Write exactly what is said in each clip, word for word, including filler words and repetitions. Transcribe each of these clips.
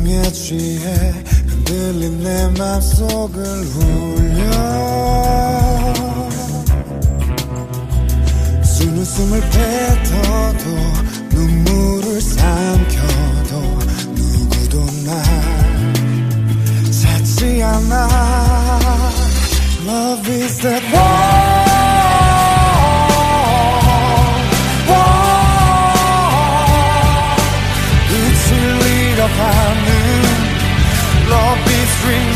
사랑에 취해 흔들린 내 맘속을 울려 수는 숨을 뱉어도 눈물을 삼켜도 누구도 날 찾지 않아 Love is that war 잃어가는 Love is real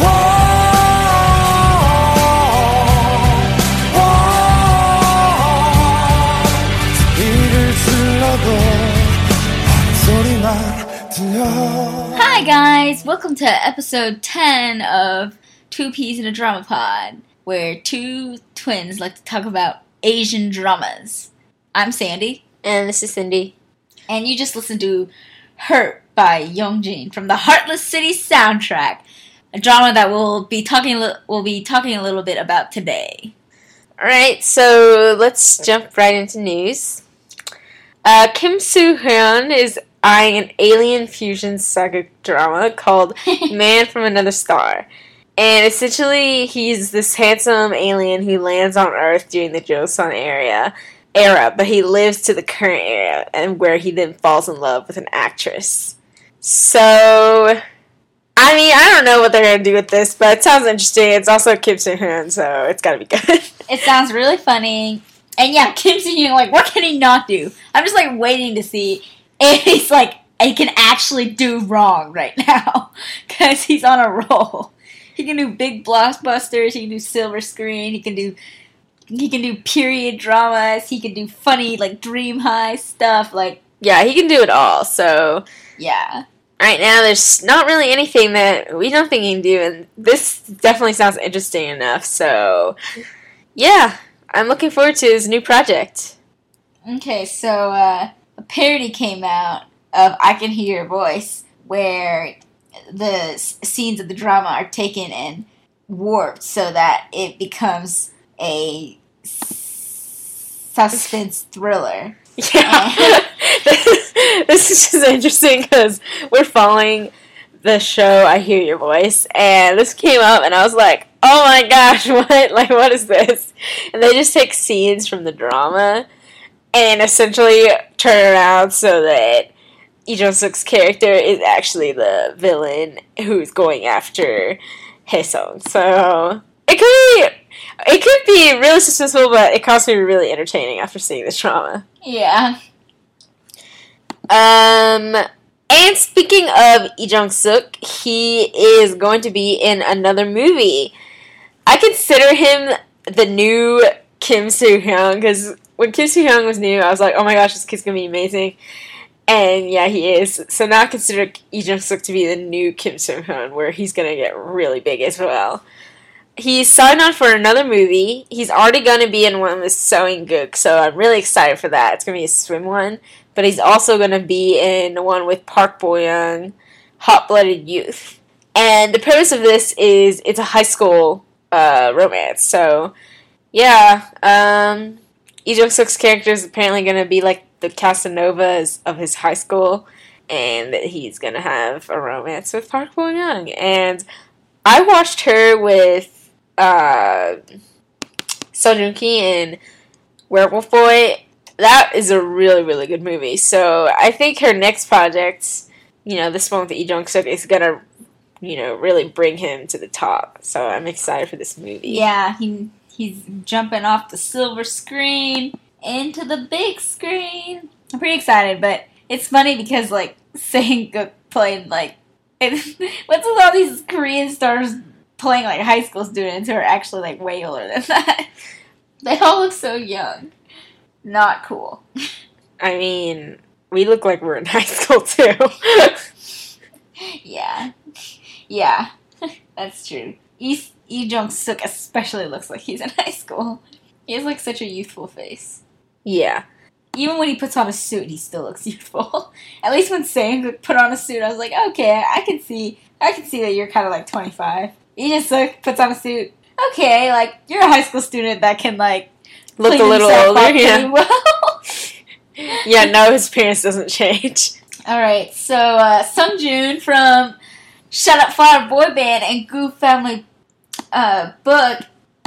이를 질러도 소리만 들려 Hi guys, welcome to episode ten of Two Peas in a Drama Pod, where two twins like to talk about Asian dramas. I'm Sandy. And this is Cindy. And you just listened to Hurt by Youngjin from the Heartless City soundtrack, a drama that we'll be talking we'll be talking a little bit about today. All right, so let's jump right into news. Uh, Kim Soo-hyun is eyeing an alien fusion saga drama called Man from Another Star. And essentially, he's this handsome alien who lands on Earth during the Joseon era, era, but he lives to the current era, and where he then falls in love with an actress. So, I mean, I don't know what they're going to do with this, but it sounds interesting. It's also Kim Soo-hyun, so it's got to be good. It sounds really funny. And yeah, Kim Soo-hyun, like, what can he not do? I'm just, like, waiting to see if he's, like, he can actually do wrong right now. Because he's on a roll. He can do big blockbusters, he can do silver screen, he can do, he can do period dramas, he can do funny, like, dream high stuff, like... Yeah, he can do it all, so... Yeah. Right now, there's not really anything that we don't think he can do, and this definitely sounds interesting enough, so... Yeah, I'm looking forward to his new project. Okay, so, uh, a parody came out of I Can Hear Your Voice, where the s- scenes of the drama are taken and warped so that it becomes a s- suspense thriller. Yeah. This is just interesting because we're following the show I Hear Your Voice, and this came up, and I was like, oh my gosh, what? Like, what is this? And they just take scenes from the drama and essentially turn around so that Lee Jung-suk's character is actually the villain who's going after Hae-sung. So, it could be... It could be really suspenseful, but it can also be really entertaining after seeing this drama. Yeah. Um, and speaking of Lee Jung-suk, he is going to be in another movie. I consider him the new Kim Soo-hyun, because when Kim Soo-hyun was new, I was like, oh my gosh, this kid's going to be amazing. And yeah, he is. So now I consider Lee Jung-suk to be the new Kim Soo-hyun, where he's going to get really big as well. He's signed on for another movie. He's already going to be in one with Sewing Gook, so I'm really excited for that. It's going to be a swim one. But he's also going to be in one with Park Bo-young, Hot-Blooded Youth. And the premise of this is it's a high school uh, romance. So, yeah. Um, Lee Jung-suk's character is apparently going to be like the Casanovas of his high school. And he's going to have a romance with Park Bo-young. And I watched her with Uh, Seo Joong-ki in Werewolf Boy. That is a really, really good movie. So I think her next project, you know, this one with Lee Jung-suk, is gonna, you know, really bring him to the top. So I'm excited for this movie. Yeah, he he's jumping off the silver screen into the big screen. I'm pretty excited, but it's funny because, like, Sang-gook played, like, what's with all these Korean stars playing, like, high school students who are actually, like, way older than that? They all look so young. Not cool. I mean, we look like we're in high school, too. Yeah. Yeah. That's true. Lee, Lee Jung-suk especially looks like he's in high school. He has, like, such a youthful face. Yeah. Even when he puts on a suit, he still looks youthful. At least when Sang put on a suit, I was like, okay, I can see, I can see that you're kind of like twenty-five. He just like puts on a suit. Okay, like you're a high school student that can like look a little older. Yeah. Well. Yeah. No, his appearance doesn't change. All right. So uh, Sung Joon from Shut Up Flower Boy Band and Goof Family uh, book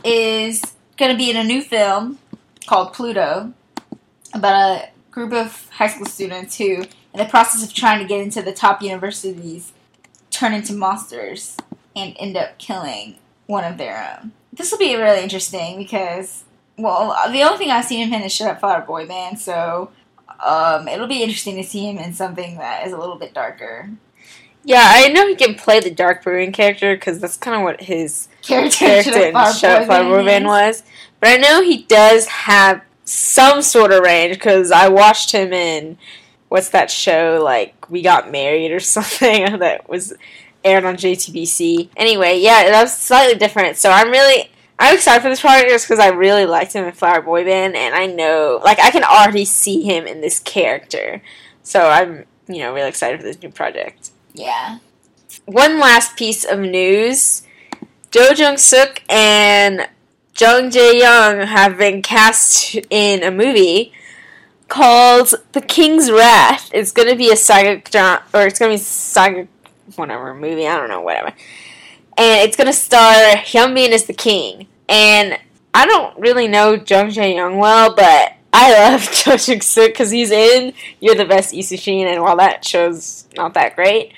is going to be in a new film called Pluto about a group of high school students who, in the process of trying to get into the top universities, turn into monsters and end up killing one of their own. This will be really interesting because, well, the only thing I've seen him in is Shut Up Flower Boy Band, so um, it'll be interesting to see him in something that is a little bit darker. Yeah, I know he can play the Dark Brewing character because that's kind of what his Character, character in Shut Up Flower Boy Band was. But I know he does have some sort of range because I watched him in, what's that show, like We Got Married or something that was aired on J T B C. Anyway, yeah, that was slightly different. So I'm really, I'm excited for this project just because I really liked him in Flower Boy Band, and I know, like, I can already see him in this character. So I'm, you know, really excited for this new project. Yeah. One last piece of news. Jo Jung-suk and Jung Jae-young have been cast in a movie called The King's Wrath. It's going to be a saga, or it's going to be saga, whatever, movie, I don't know, whatever. And it's going to star Hyunbin as the king. And I don't really know Jung Jae-young well, but I love Jo Jung-suk because he's in You're the Best Lee Soo-shin, and while that show's not that great,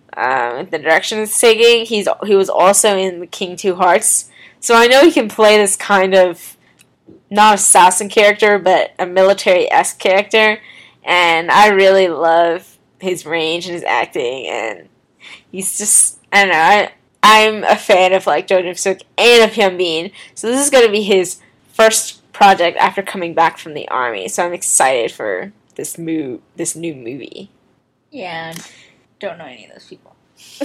um, the direction it's taking, he's he was also in The King Two Hearts. So I know he can play this kind of, not assassin character, but a military-esque character. And I really love his range and his acting. And he's just, I don't know, I, I'm a fan of, like, Jo Jung-suk and of Hyunbin. So this is going to be his first project after coming back from the army. So I'm excited for this mo- this new movie. Yeah, don't know any of those people.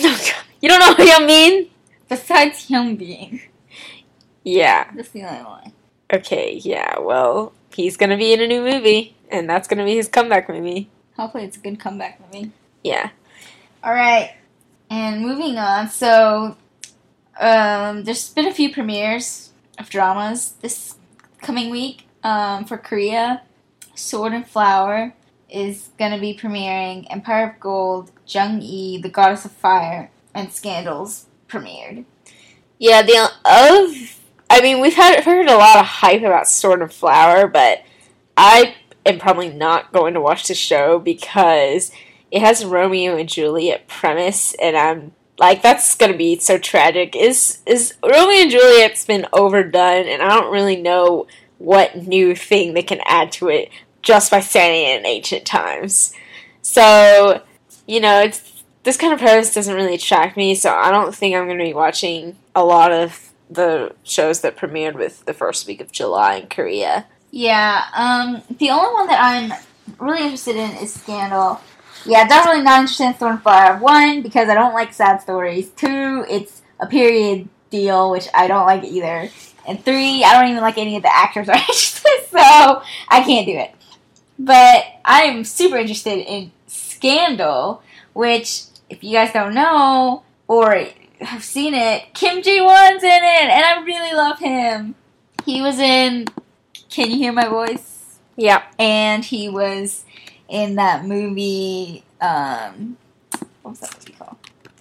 You don't know who Hyunbin? Besides Hyunbin. Yeah. That's the only one. Okay, yeah, well, he's gonna be in a new movie, and that's gonna be his comeback movie. Hopefully it's a good comeback movie. Yeah. Alright, and moving on, so, um, there's been a few premieres of dramas this coming week, um, for Korea. Sword and Flower is gonna be premiering, Empire of Gold, Jung-E, The Goddess of Fire, and Scandals premiered. Yeah, the, Of... I mean, we've had, heard a lot of hype about Sword and Flower, but I am probably not going to watch the show because it has a Romeo and Juliet premise, and I'm like, that's going to be so tragic. Is is Romeo and Juliet's been overdone, and I don't really know what new thing they can add to it just by standing in ancient times. So, you know, it's this kind of premise doesn't really attract me, so I don't think I'm going to be watching a lot of the shows that premiered with the first week of July in Korea. Yeah, um, the only one that I'm really interested in is Scandal. Yeah, definitely not interested in Sword and Flower. One, because I don't like sad stories. Two, it's a period deal, which I don't like either. And three, I don't even like any of the actors or actresses, so I can't do it. But I am super interested in Scandal, which, if you guys don't know, or have seen it, Kim Ji-won's in it, and I really love him. He was in Can You Hear My Voice? Yeah. And he was in that movie, um, what was that movie called?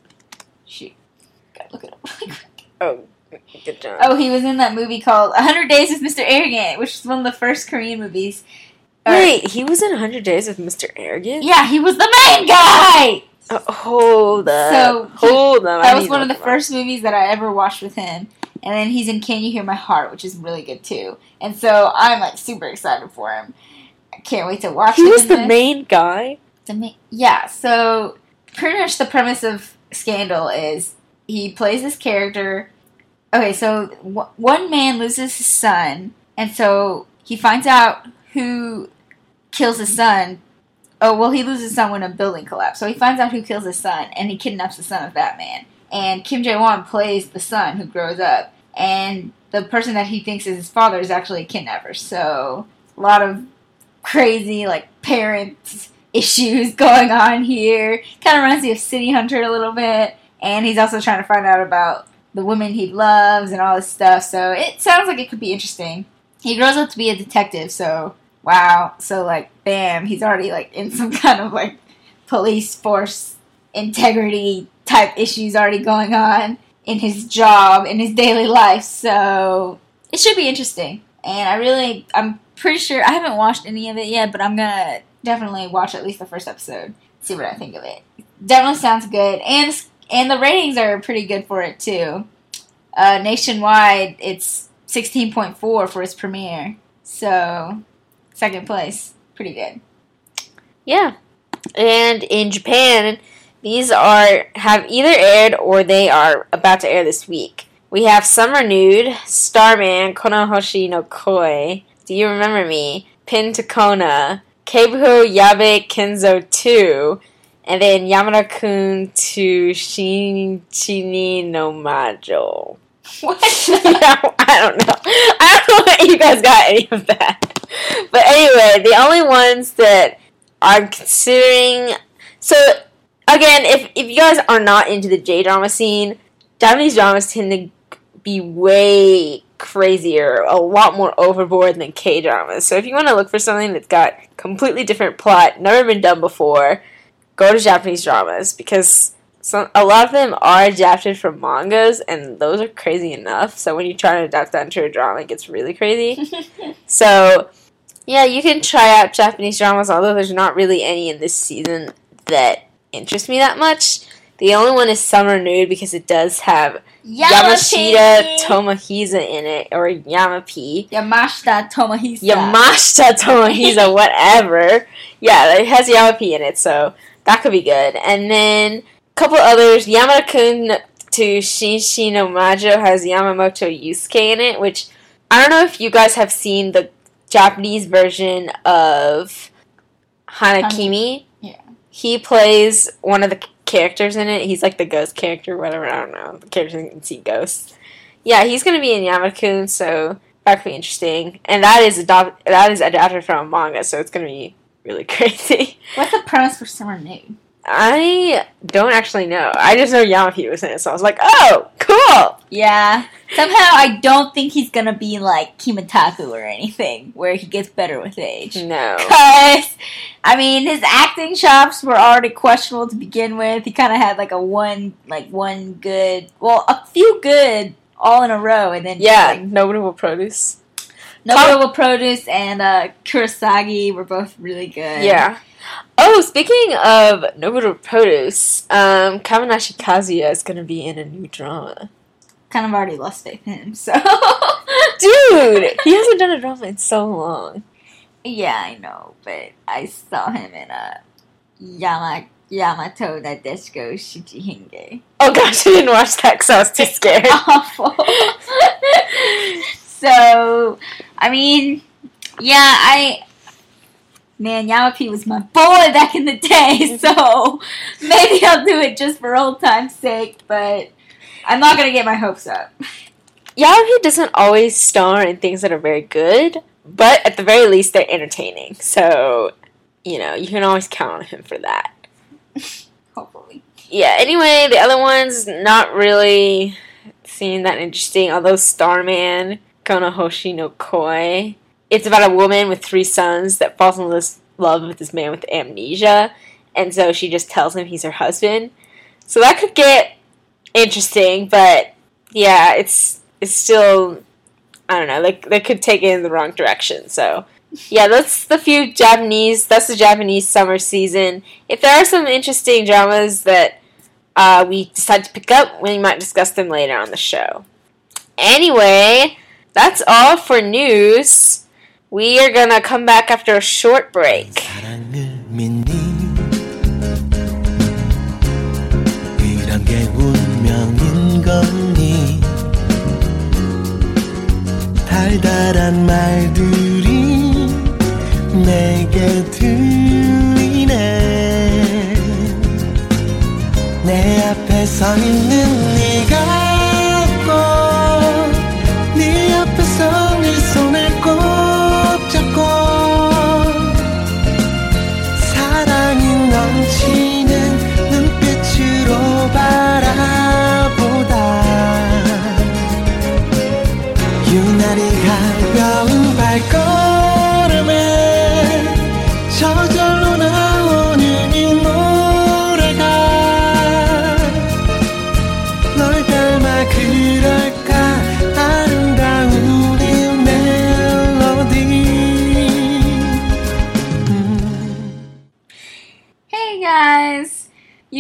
Shoot. Gotta look it up really quick. Oh, good job. Oh, he was in that movie called one hundred Days with Mister Arrogant, which is one of the first Korean movies. Wait, he was in one hundred Days with Mister Arrogant? Yeah, he was the main guy! Uh, hold up. So, hold up. That was one of the first movies that I ever watched with him. And then he's in Can You Hear My Heart, which is really good too. And so I'm like super excited for him. I can't wait to watch He him was in the this. main guy? The ma- yeah, so pretty much the premise of Scandal is he plays this character. Okay, so w- one man loses his son, and so he finds out who kills his son. Oh, well, he loses his son when a building collapsed. So he finds out who kills his son, and he kidnaps the son of that man. And Kim Jae-won plays the son who grows up. And the person that he thinks is his father is actually a kidnapper. So a lot of crazy, like, parent issues going on here. Kind of reminds me of City Hunter a little bit. And he's also trying to find out about the women he loves and all this stuff. So it sounds like it could be interesting. He grows up to be a detective, so wow. So, like, bam, he's already, like, in some kind of, like, police force integrity type issues already going on in his job, in his daily life. So it should be interesting. And I really, I'm pretty sure, I haven't watched any of it yet, but I'm gonna definitely watch at least the first episode, see what I think of it. Definitely sounds good. And, and the ratings are pretty good for it, too. Uh, nationwide, it's sixteen point four for its premiere. So, second place. Pretty good. Yeah. And in Japan, these are have either aired or they are about to air this week. We have Summer Nude, Starman, Konohoshi no Koi, Do You Remember Me, Pin to Kona, Keibuho Yabe Kenzo two, and then Yamada-kun to Shinichi no Majo. What? Yeah, I don't know. I don't know if you guys got any of that. But anyway, the only ones that I'm considering... So, again, if, if you guys are not into the J-drama scene, Japanese dramas tend to be way crazier, a lot more overboard than K-dramas. So if you want to look for something that's got completely different plot, never been done before, go to Japanese dramas, because some, a lot of them are adapted from mangas, and those are crazy enough. So when you try to adapt that into a drama, it gets really crazy. So, yeah, you can try out Japanese dramas, although there's not really any in this season that interest me that much. The only one is Summer Nude, because it does have Yamashita Tomohisa in it, or Yamapi. Yamashita Tomohisa. Yamashita Tomohisa, whatever. Yeah, it has Yamapi in it, so that could be good. And then a couple others. Yamada-kun to Shinichi no Majo has Yamamoto Yusuke in it, which I don't know if you guys have seen the Japanese version of Hanakimi. Yeah. He plays one of the characters in it. He's like the ghost character, whatever, I don't know. The character that can see ghosts. Yeah, he's going to be in Yamada-kun, so that could be interesting. And that is adopt- that is adapted from a manga, so it's going to be really crazy. What's the premise for Summer Nude? I don't actually know. I just know Yamapi was in it, so I was like, oh, cool! Yeah. Somehow I don't think he's gonna be like Kimitaku or anything, where he gets better with age. No. Because, I mean, his acting chops were already questionable to begin with. He kind of had like a one, like one good, well, a few good all in a row, and then Yeah, like, Nobody Will Produce. Nobody Will Produce and uh, Kurosagi were both really good. Yeah. Oh, speaking of Nobody Will Produce, um, Kawanashi Kazuya is going to be in a new drama. Kind of already lost faith in him, so. Dude! He hasn't done a drama in so long. Yeah, I know, but I saw him in a Yama, Yamato Nadeshiko Shichihenge. Oh gosh, I didn't watch that because I was too scared. Awful. So, I mean, yeah, I... Man, Yamapi was my boy back in the day, so maybe I'll do it just for old time's sake, but I'm not going to get my hopes up. Yamapi doesn't always star in things that are very good, but at the very least, they're entertaining. So, you know, you can always count on him for that. Hopefully. Yeah, anyway, the other ones, not really seem that interesting, although Starman, Konohoshi no Koi... It's about a woman with three sons that falls in love with this man with amnesia, and so she just tells him he's her husband. So that could get interesting, but yeah, it's it's still, I don't know, they, they could take it in the wrong direction. So yeah, that's the few Japanese, that's the Japanese summer season. If there are some interesting dramas that uh, we decide to pick up, we might discuss them later on the show. Anyway, that's all for news. We are gonna come back after a short break. 사랑을 믿니? 이런 게 운명인 거니? 달달한 말들이 내게 들리네. 내 앞에 서 있는 네가 꼭 네 앞에서 네 손을 꼭 사랑이 넘치는 눈빛으로 바라보다 유난히 가벼운 발걸음에 저절로 나오는 이 노래가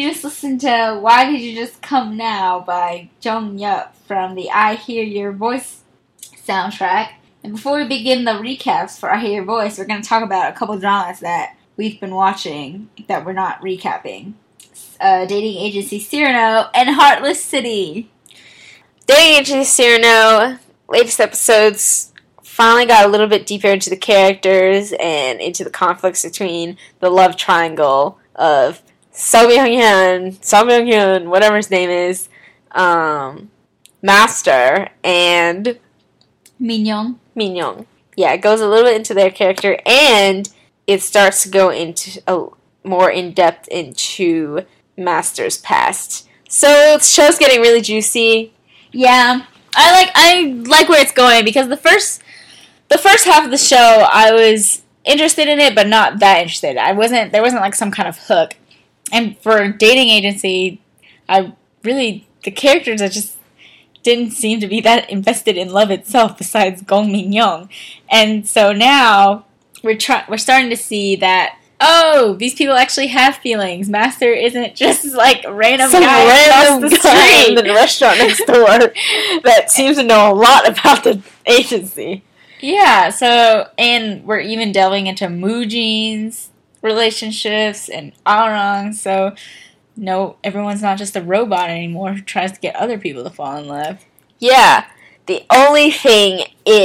you just listened to Why Did You Just Come Now by Jung Yup from the I Hear Your Voice soundtrack. And before we begin the recaps for I Hear Your Voice, we're going to talk about a couple dramas that we've been watching that we're not recapping. Uh, Dating Agency Cyrano and Heartless City. Dating Agency Cyrano, latest episodes finally got a little bit deeper into the characters and into the conflicts between the love triangle of So Byung-hyun, So Byung-hyun, whatever his name is, um, Master, and Min-young. Min-young. Yeah, it goes a little bit into their character, and it starts to go into a more in-depth into Master's past. So the show's getting really juicy. Yeah, I like I like where it's going because the first the first half of the show I was interested in it, but not that interested. I wasn't there wasn't like some kind of hook. And for Dating Agency, I really the characters I just didn't seem to be that invested in love itself. Besides Gong Min-young, and so now we're try- we're starting to see that. Oh, these people actually have feelings. Master isn't just like random Some guy random across the guy street. in the restaurant next door that seems to know a lot about the agency. Yeah, so, and we're even delving into Moojin's relationships and Arang, so no, everyone's not just a robot anymore who tries to get other people to fall in love. Yeah, the only thing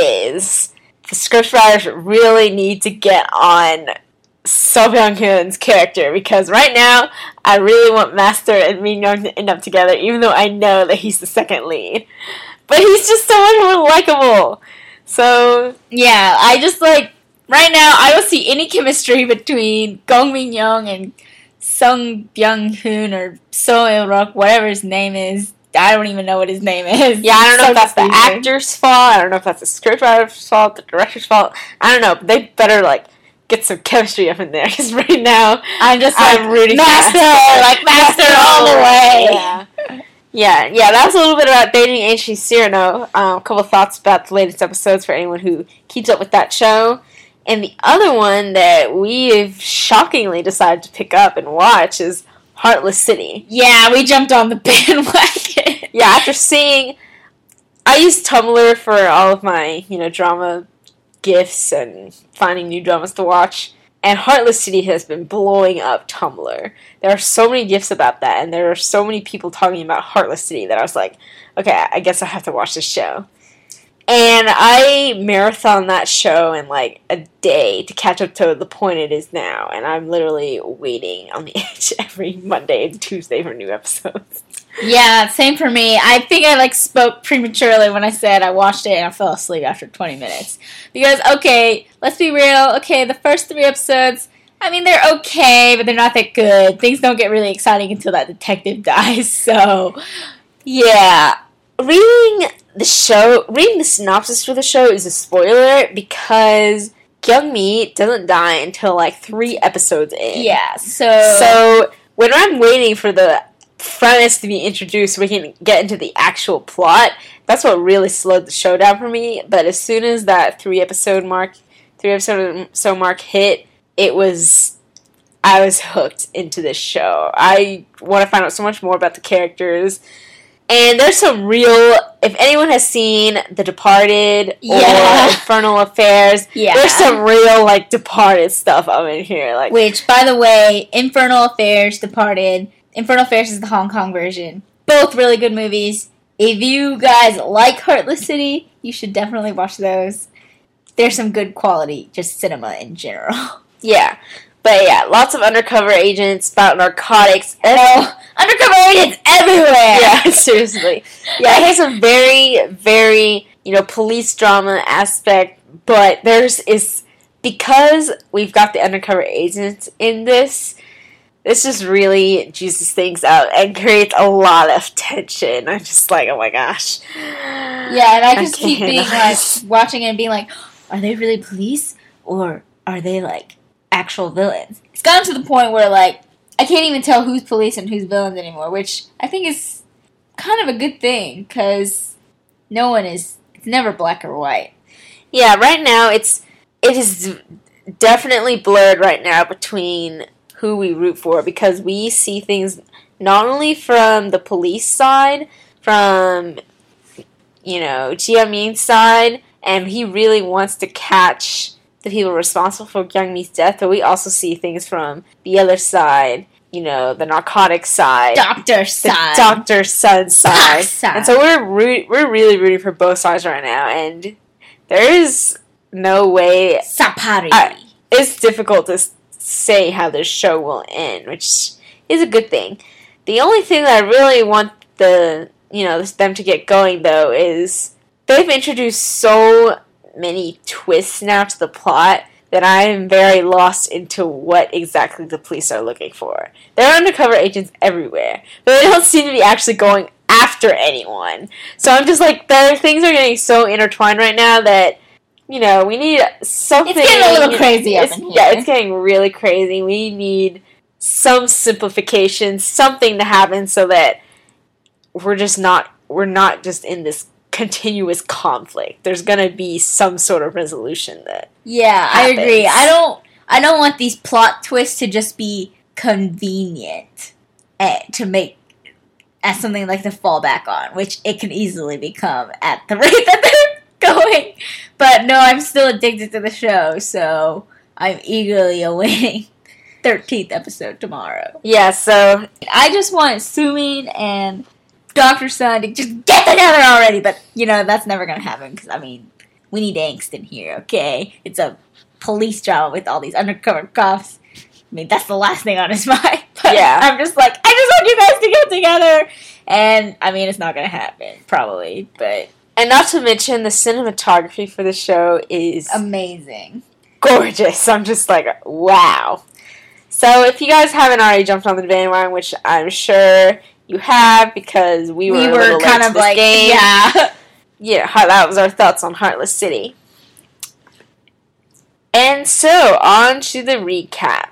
is the scriptwriters really need to get on So Byung-hyun's character, because right now I really want Master and Min-young to end up together, even though I know that he's the second lead. But he's just so much more likable. So Yeah, I just like, right now I don't see any chemistry between Gong Min-young and Sung Byung-hoon or So Il-ruk, whatever his name is. I don't even know what his name is. yeah, I don't know So if that's the confusing. actor's fault, I don't know if that's the scriptwriter's fault, the director's fault. I don't know, but they better like get some chemistry up in there, because right now I'm just like, I'm rooting Master, for like Master all the way. Yeah. Yeah, yeah, that's a little bit about Dating Agency Cyrano. Um, a couple thoughts about the latest episodes for anyone who keeps up with that show. And the other one that we've shockingly decided to pick up and watch is Heartless City. Yeah, we jumped on the bandwagon. Yeah, after seeing... I use Tumblr for all of my, you know, drama gifs and finding new dramas to watch. And Heartless City has been blowing up Tumblr. There are so many gifs about that, and there are so many people talking about Heartless City that I was like, okay, I guess I have to watch this show. And I marathon that show in like a day to catch up to the point it is now, and I'm literally waiting on the edge every Monday and Tuesday for new episodes. Yeah, same for me. I think I like spoke prematurely when I said I watched it and I fell asleep after twenty minutes. Because, okay, let's be real. Okay, the first three episodes, I mean, they're okay, but they're not that good. Things don't get really exciting until that detective dies, so... Yeah, reading the show, reading the synopsis for the show is a spoiler because Kyung-mi doesn't die until like three episodes in. Yeah, so... So, when I'm waiting for the premise to be introduced so we can get into the actual plot, that's what really slowed the show down for me. But as soon as that three episode mark, three episode so mark hit, it was, I was hooked into this show. I want to find out so much more about the characters. And there's some real, if anyone has seen The Departed Yeah. or Infernal Affairs, Yeah. there's some real, like, Departed stuff up in here. Like, Which, by the way, Infernal Affairs, Departed. Infernal Affairs is the Hong Kong version. Both really good movies. If you guys like Heartless City, you should definitely watch those. There's some good quality, just cinema in general. yeah. But yeah, lots of undercover agents about narcotics. Oh, undercover agents everywhere! Yeah, seriously. Yeah, it has a very, very, you know, police drama aspect, but there's is because we've got the undercover agents in this, this just really juices things out and creates a lot of tension. I'm just like, oh my gosh. Yeah, and I just keep can't being handle like, this. watching it and being like, are they really police? Or are they like actual villains? It's gotten to the point where like, I can't even tell who's police and who's villains anymore, which I think is kind of a good thing, because no one is, it's never black or white. Yeah, right now it's it is definitely blurred right now between who we root for, because we see things not only from the police side, from, you know, Jiamin's side, and he really wants to catch the people responsible for Yang Mi's death, but we also see things from the other side, you know, the narcotics side, Doctor side, the doctor son side. side. And so we're root- we're really rooting for both sides right now, and there is no way. Sapari. I, it's difficult to say how this show will end, which is a good thing. The only thing that I really want the you know them to get going though is they've introduced so many twists now to the plot that I am very lost into what exactly the police are looking for. There are undercover agents everywhere, but they don't seem to be actually going after anyone. So I'm just like, their things are getting so intertwined right now that, you know, we need something. It's getting a little crazy up in here. Yeah, it's getting really crazy. We need some simplification, something to happen so that we're just not, we're not just in this continuous conflict. There's gonna be some sort of resolution that Yeah, happens. I agree. I don't I don't want these plot twists to just be convenient eh, to make as something like to fall back on, which it can easily become at the rate that they're going. But no, I'm still addicted to the show, so I'm eagerly awaiting thirteenth episode tomorrow. Yeah, so I just want Sumin and Doctor Sun to just get together already, but, you know, that's never gonna happen, because, I mean, we need angst in here, okay? It's a police drama with all these undercover cops. I mean, that's the last thing on his mind. But Yeah. I'm just like, I just want you guys to get together! And, I mean, it's not gonna happen, probably, but and not to mention the cinematography for the show is amazing. gorgeous. I'm just like, wow. So if you guys haven't already jumped on the bandwagon, which I'm sure you have, because we were, We a were little late kind to of this like, game. yeah. Yeah, how- that was our thoughts on Heartless City. And so, on to the recap.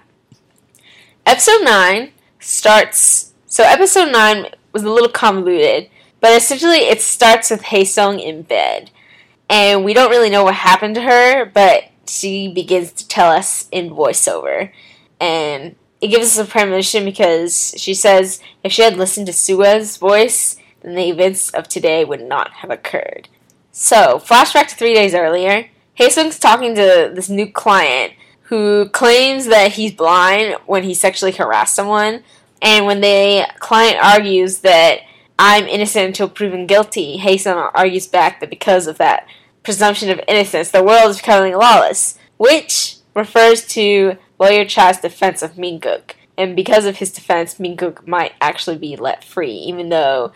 Episode nine starts... So, Episode nine was a little convoluted, but essentially it starts with Haesung in bed. And we don't really know what happened to her, but she begins to tell us in voiceover. And it gives us a premonition because she says if she had listened to Sua's voice, then the events of today would not have occurred. So, flashback to three days earlier. Haesung's talking to this new client who claims that he's blind when he sexually harassed someone. And when the client argues that I'm innocent until proven guilty, Haesung argues back that because of that presumption of innocence, the world is becoming lawless, which refers to Lawyer Cha's defense of Minguk. And because of his defense, Minguk might actually be let free, even though,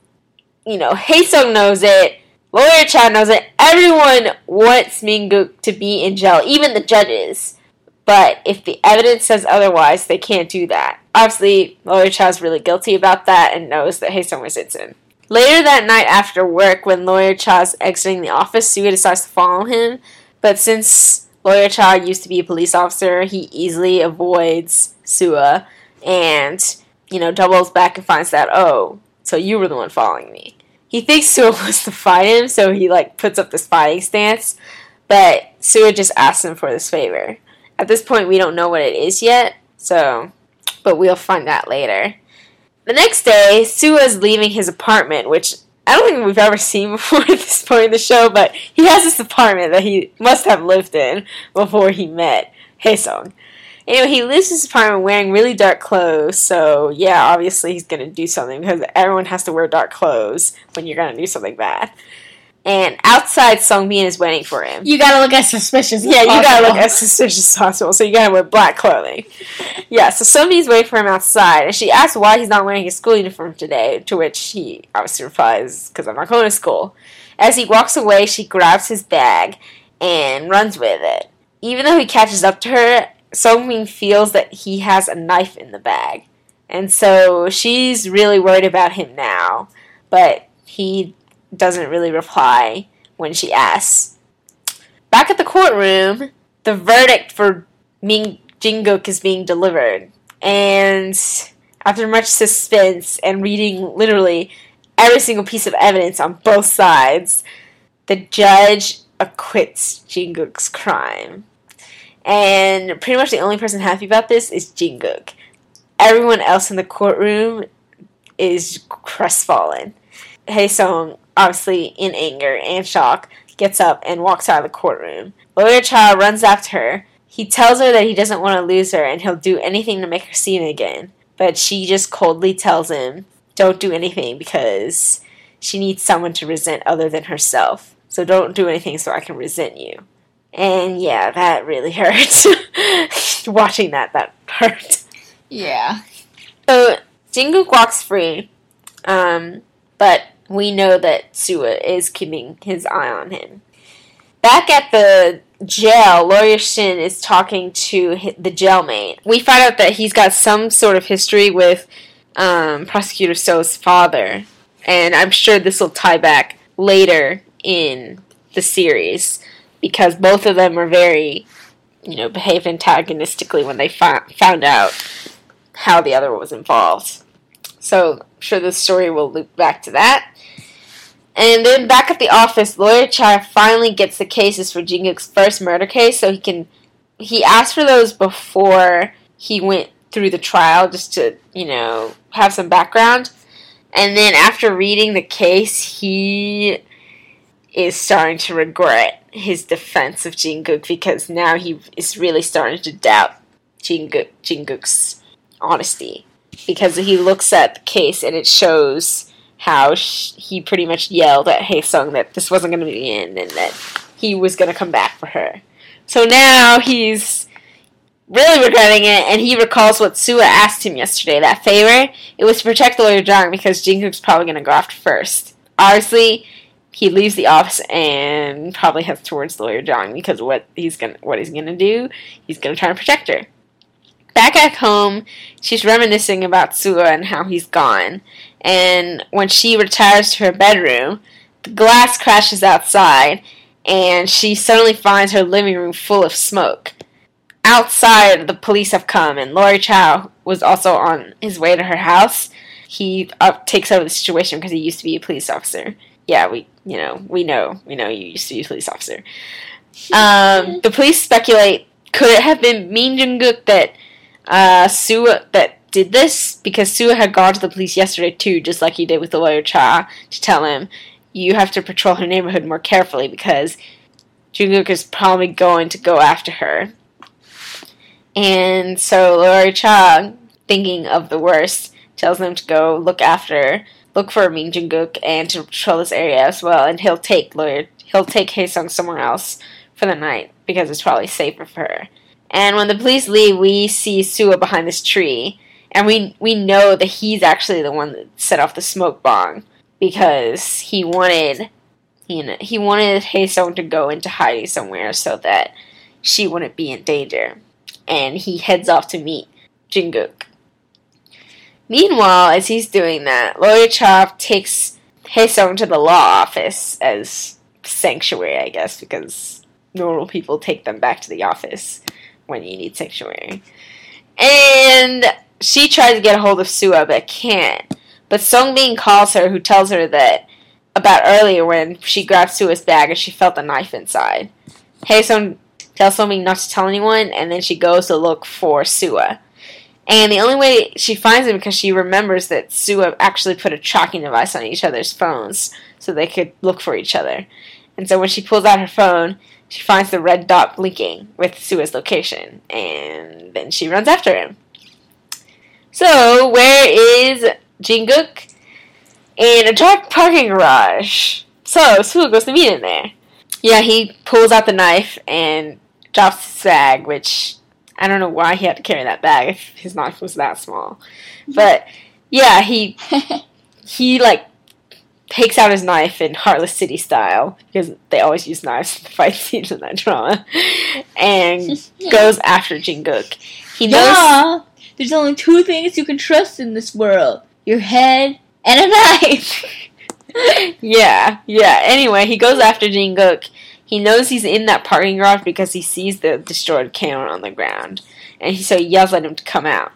you know, Haesung knows it, Lawyer Cha knows it, everyone wants Minguk to be in jail, even the judges. But if the evidence says otherwise, they can't do that. Obviously, Lawyer Cha's really guilty about that and knows that Haesung was innocent. Later that night after work, when Lawyer Cha's exiting the office, Suga decides to follow him. But since Lawyer Cha used to be a police officer, he easily avoids Sua and, you know, doubles back and finds that, oh, so you were the one following me. He thinks Sua wants to fight him, so he, like, puts up this fighting stance, but Sua just asks him for this favor. At this point, we don't know what it is yet, so, but we'll find out later. The next day, Sua's leaving his apartment, which I don't think we've ever seen before at this point in the show, but he has this apartment that he must have lived in before he met Haesung. Anyway, he leaves his apartment wearing really dark clothes, so yeah, obviously he's going to do something, because everyone has to wear dark clothes when you're going to do something bad. And outside, Songbin is waiting for him. You gotta look as suspicious as Yeah, you possible. gotta look as suspicious as possible, so you gotta wear black clothing. Yeah, so Songbin's waiting for him outside, and she asks why he's not wearing his school uniform today, to which he obviously replies, because I'm not going to school. As he walks away, she grabs his bag and runs with it. Even though he catches up to her, Songbin feels that he has a knife in the bag. And so she's really worried about him now, but he doesn't really reply when she asks. Back at the courtroom, the verdict for Ming Jinguk is being delivered. And after much suspense and reading literally every single piece of evidence on both sides, the judge acquits Jinguk's crime. And pretty much the only person happy about this is Jinguk. Everyone else in the courtroom is crestfallen. Haesung, obviously in anger and shock, gets up and walks out of the courtroom. Lawyer Cha runs after her. He tells her that he doesn't want to lose her and he'll do anything to make her see him again. But she just coldly tells him, don't do anything because she needs someone to resent other than herself. So don't do anything so I can resent you. And yeah, that really hurt. Watching that, that hurt. Yeah. So Jin-guk walks free, um, but we know that Sua is keeping his eye on him. Back at the jail, Lawyer Shin is talking to the jailmate. We find out that he's got some sort of history with um, Prosecutor So's father, and I'm sure this will tie back later in the series, because both of them are very, you know, behave antagonistically when they fi- found out how the other was involved. So I'm sure the story will loop back to that. And then back at the office, Lawyer Cha finally gets the cases for Jin-guk's first murder case, so he can, he asked for those before he went through the trial, just to, you know, have some background. And then after reading the case, he is starting to regret his defense of Jin-guk, because now he is really starting to doubt Jin-guk, Jin-guk's honesty. Because he looks at the case and it shows how sh- he pretty much yelled at Haesung that this wasn't going to be the end and that he was going to come back for her. So now he's really regretting it, and he recalls what Sua asked him yesterday, that favor. It was to protect Lawyer Jang because Jin-guk's probably going to go after first. Obviously, he leaves the office and probably heads towards Lawyer Jang because what he's gonna what he's gonna do, he's gonna try and protect her. Back at home, she's reminiscing about Sua and how he's gone. And when she retires to her bedroom, the glass crashes outside, and she suddenly finds her living room full of smoke. Outside, the police have come, and Lawyer Chow was also on his way to her house. He uh, takes over the situation because he used to be a police officer. Yeah, we, you know, we know, we know you used to be a police officer. Um, the police speculate, could it have been Min Jin-guk that uh, Sua that did this? Because Sua had gone to the police yesterday too, just like he did with the Lawyer Cha, to tell him, you have to patrol her neighborhood more carefully because Jin-guk is probably going to go after her. And so Lawyer Cha, thinking of the worst, tells them to go look after, look for Min Jin-guk and to patrol this area as well, and he'll take Lawyer, he'll take Haesung somewhere else for the night because it's probably safer for her. And when the police leave, we see Sua behind this tree, and we we know that he's actually the one that set off the smoke bomb because he wanted, you know, he wanted Haesung to go into hiding somewhere so that she wouldn't be in danger. And he heads off to meet Jin-guk. Meanwhile, as he's doing that, Lawyer Cha takes Haesung to the law office as sanctuary, I guess, because normal people take them back to the office when you need sanctuary. And she tries to get a hold of Sua, but can't. But Songbin calls her, who tells her that about earlier when she grabbed Sua's bag and she felt the knife inside. Haesung tells Songbin not to tell anyone, and then she goes to look for Sua. And the only way she finds him because she remembers that Sua actually put a tracking device on each other's phones so they could look for each other. And so when she pulls out her phone, she finds the red dot blinking with Sua's location, and then she runs after him. So, where is Jin-guk? In a dark parking garage. So, Sua goes to meet him there. Yeah, he pulls out the knife and drops his bag, which I don't know why he had to carry that bag if his knife was that small. But, yeah, he, he like, takes out his knife in Heartless City style, because they always use knives in the fight scenes in that drama, and goes after Jin-guk. He knows... Yeah, there's only two things you can trust in this world. Your head and a knife. yeah, yeah. Anyway, he goes after Jin-guk. He knows he's in that parking garage because he sees the destroyed camera on the ground, and he, so he yells at him to come out.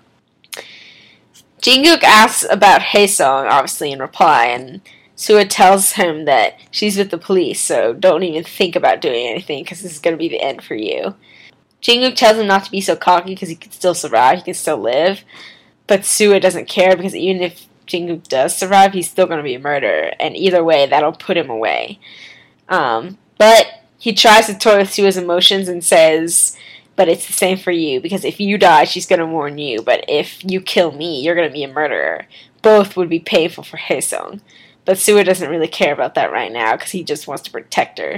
Jin-guk asks about Haesung, obviously, in reply, and Sua tells him that she's with the police, so don't even think about doing anything because this is going to be the end for you. Jin-guk tells him not to be so cocky because he can still survive, he can still live, but Sua doesn't care because even if Jungkook does survive, he's still going to be a murderer. And either way, that'll put him away. Um, but he tries to toy with Sua's emotions and says, but it's the same for you, because if you die, she's going to warn you. But if you kill me, you're going to be a murderer. Both would be painful for Haesung. But Sua doesn't really care about that right now, because he just wants to protect her.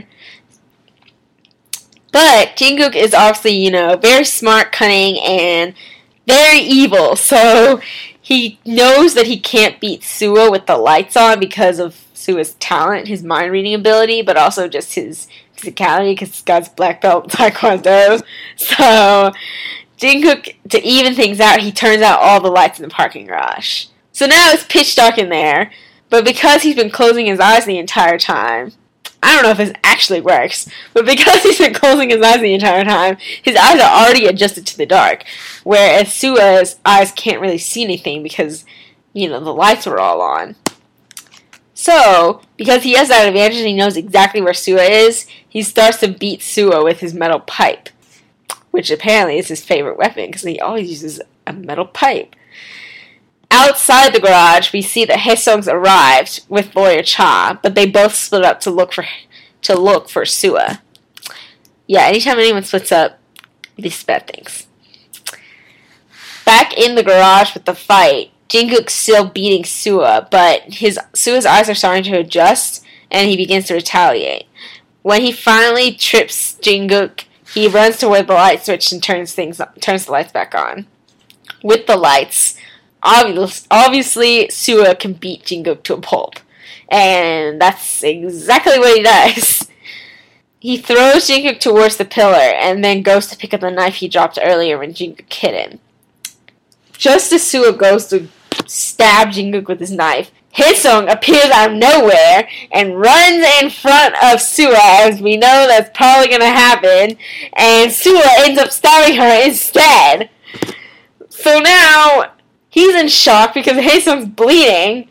But Jungkook is obviously, you know, very smart, cunning, and very evil. So he knows that he can't beat Sua with the lights on because of Sua's talent, his mind-reading ability, but also just his physicality, because this guy's black belt in Taekwondo. So Jungkook, to even things out, he turns out all the lights in the parking garage. So now it's pitch dark in there, but because he's been closing his eyes the entire time, I don't know if this actually works, but because he's been closing his eyes the entire time, his eyes are already adjusted to the dark, whereas Sua's eyes can't really see anything because, you know, the lights were all on. So, because he has that advantage and he knows exactly where Sua is, he starts to beat Sua with his metal pipe, which apparently is his favorite weapon because he always uses a metal pipe. Outside the garage, we see that Haesung's arrived with Lawyer Cha, but they both split up to look for to look for Sua. Yeah, anytime anyone splits up, these bad things. Back in the garage with the fight, Jungkook's still beating Sua, but his Sua's eyes are starting to adjust, and he begins to retaliate. When he finally trips Jungkook, he runs toward the light switch and turns things turns the lights back on. With the lights, obviously, Sua can beat Jungkook to a pulp. And that's exactly what he does. He throws Jungkook towards the pillar and then goes to pick up the knife he dropped earlier when Jungkook hit him. Just as Sua goes to stab Jungkook with his knife, Haesung appears out of nowhere and runs in front of Sua, as we know that's probably going to happen, and Sua ends up stabbing her instead. So now he's in shock because Haesung's bleeding,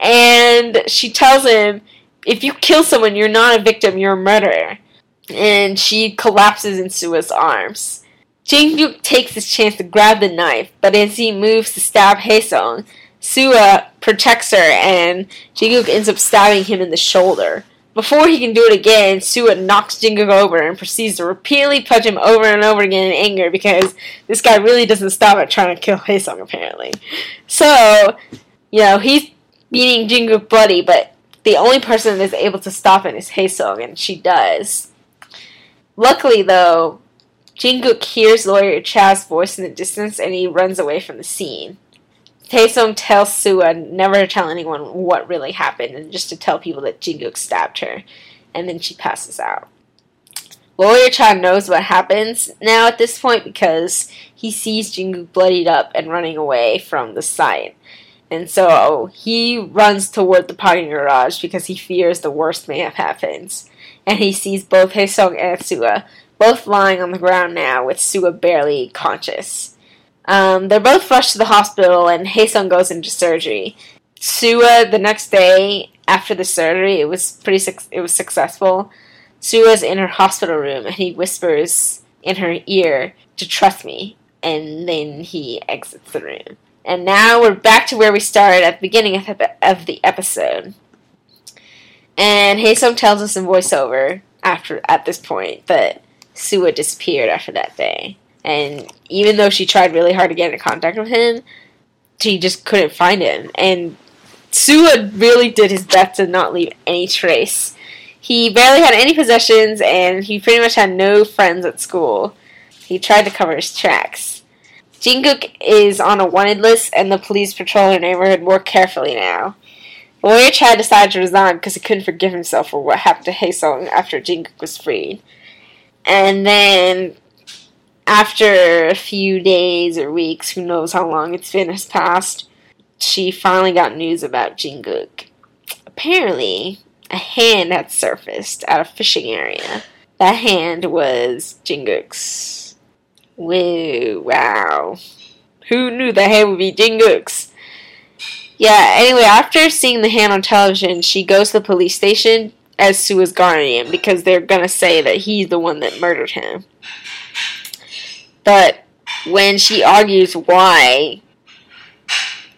and she tells him, if you kill someone, you're not a victim, you're a murderer. And she collapses in Sua's arms. Jungkook takes his chance to grab the knife, but as he moves to stab Haesung, Sua protects her, and Jungkook ends up stabbing him in the shoulder. Before he can do it again, Sua knocks Jungkook over and proceeds to repeatedly punch him over and over again in anger because this guy really doesn't stop at trying to kill Haesung, apparently. So, you know, he's beating Jungkook bloody, but the only person that is able to stop it is Haesung, and she does. Luckily, though, Jungkook hears Lawyer Cha's voice in the distance, and he runs away from the scene. Haesung tells Sua never to tell anyone what really happened, and just to tell people that Jungkook stabbed her, and then she passes out. Lawyer Cha knows what happens now at this point because he sees Jungkook bloodied up and running away from the site. And so he runs toward the parking garage because he fears the worst may have happened. And he sees both Haesung and Sua, both lying on the ground now, with Sua barely conscious. Um, they're both rushed to the hospital, and Haesung goes into surgery. Sua, the next day after the surgery, it was pretty su- it was successful. Sua's in her hospital room, and he whispers in her ear to trust me, and then he exits the room. And now we're back to where we started at the beginning of, of the episode. And Haesung tells us in voiceover after at this point that Sua disappeared after that day. And even though she tried really hard to get in contact with him, she just couldn't find him. And Sua really did his best to not leave any trace. He barely had any possessions, and he pretty much had no friends at school. He tried to cover his tracks. Jungkook is on a wanted list, and the police patrol the neighborhood more carefully now. Lawyer Cha decided to resign because he couldn't forgive himself for what happened to Haesung after Jungkook was freed. And then, after a few days or weeks, who knows how long it's been has passed, she finally got news about Jungkook. Apparently, a hand had surfaced at a fishing area. That hand was Jungkook's. Woo, wow. Who knew the hand would be Jungkook's? Yeah, anyway, after seeing the hand on television, she goes to the police station as Sua's guardian because they're gonna say that he's the one that murdered him. But when she argues why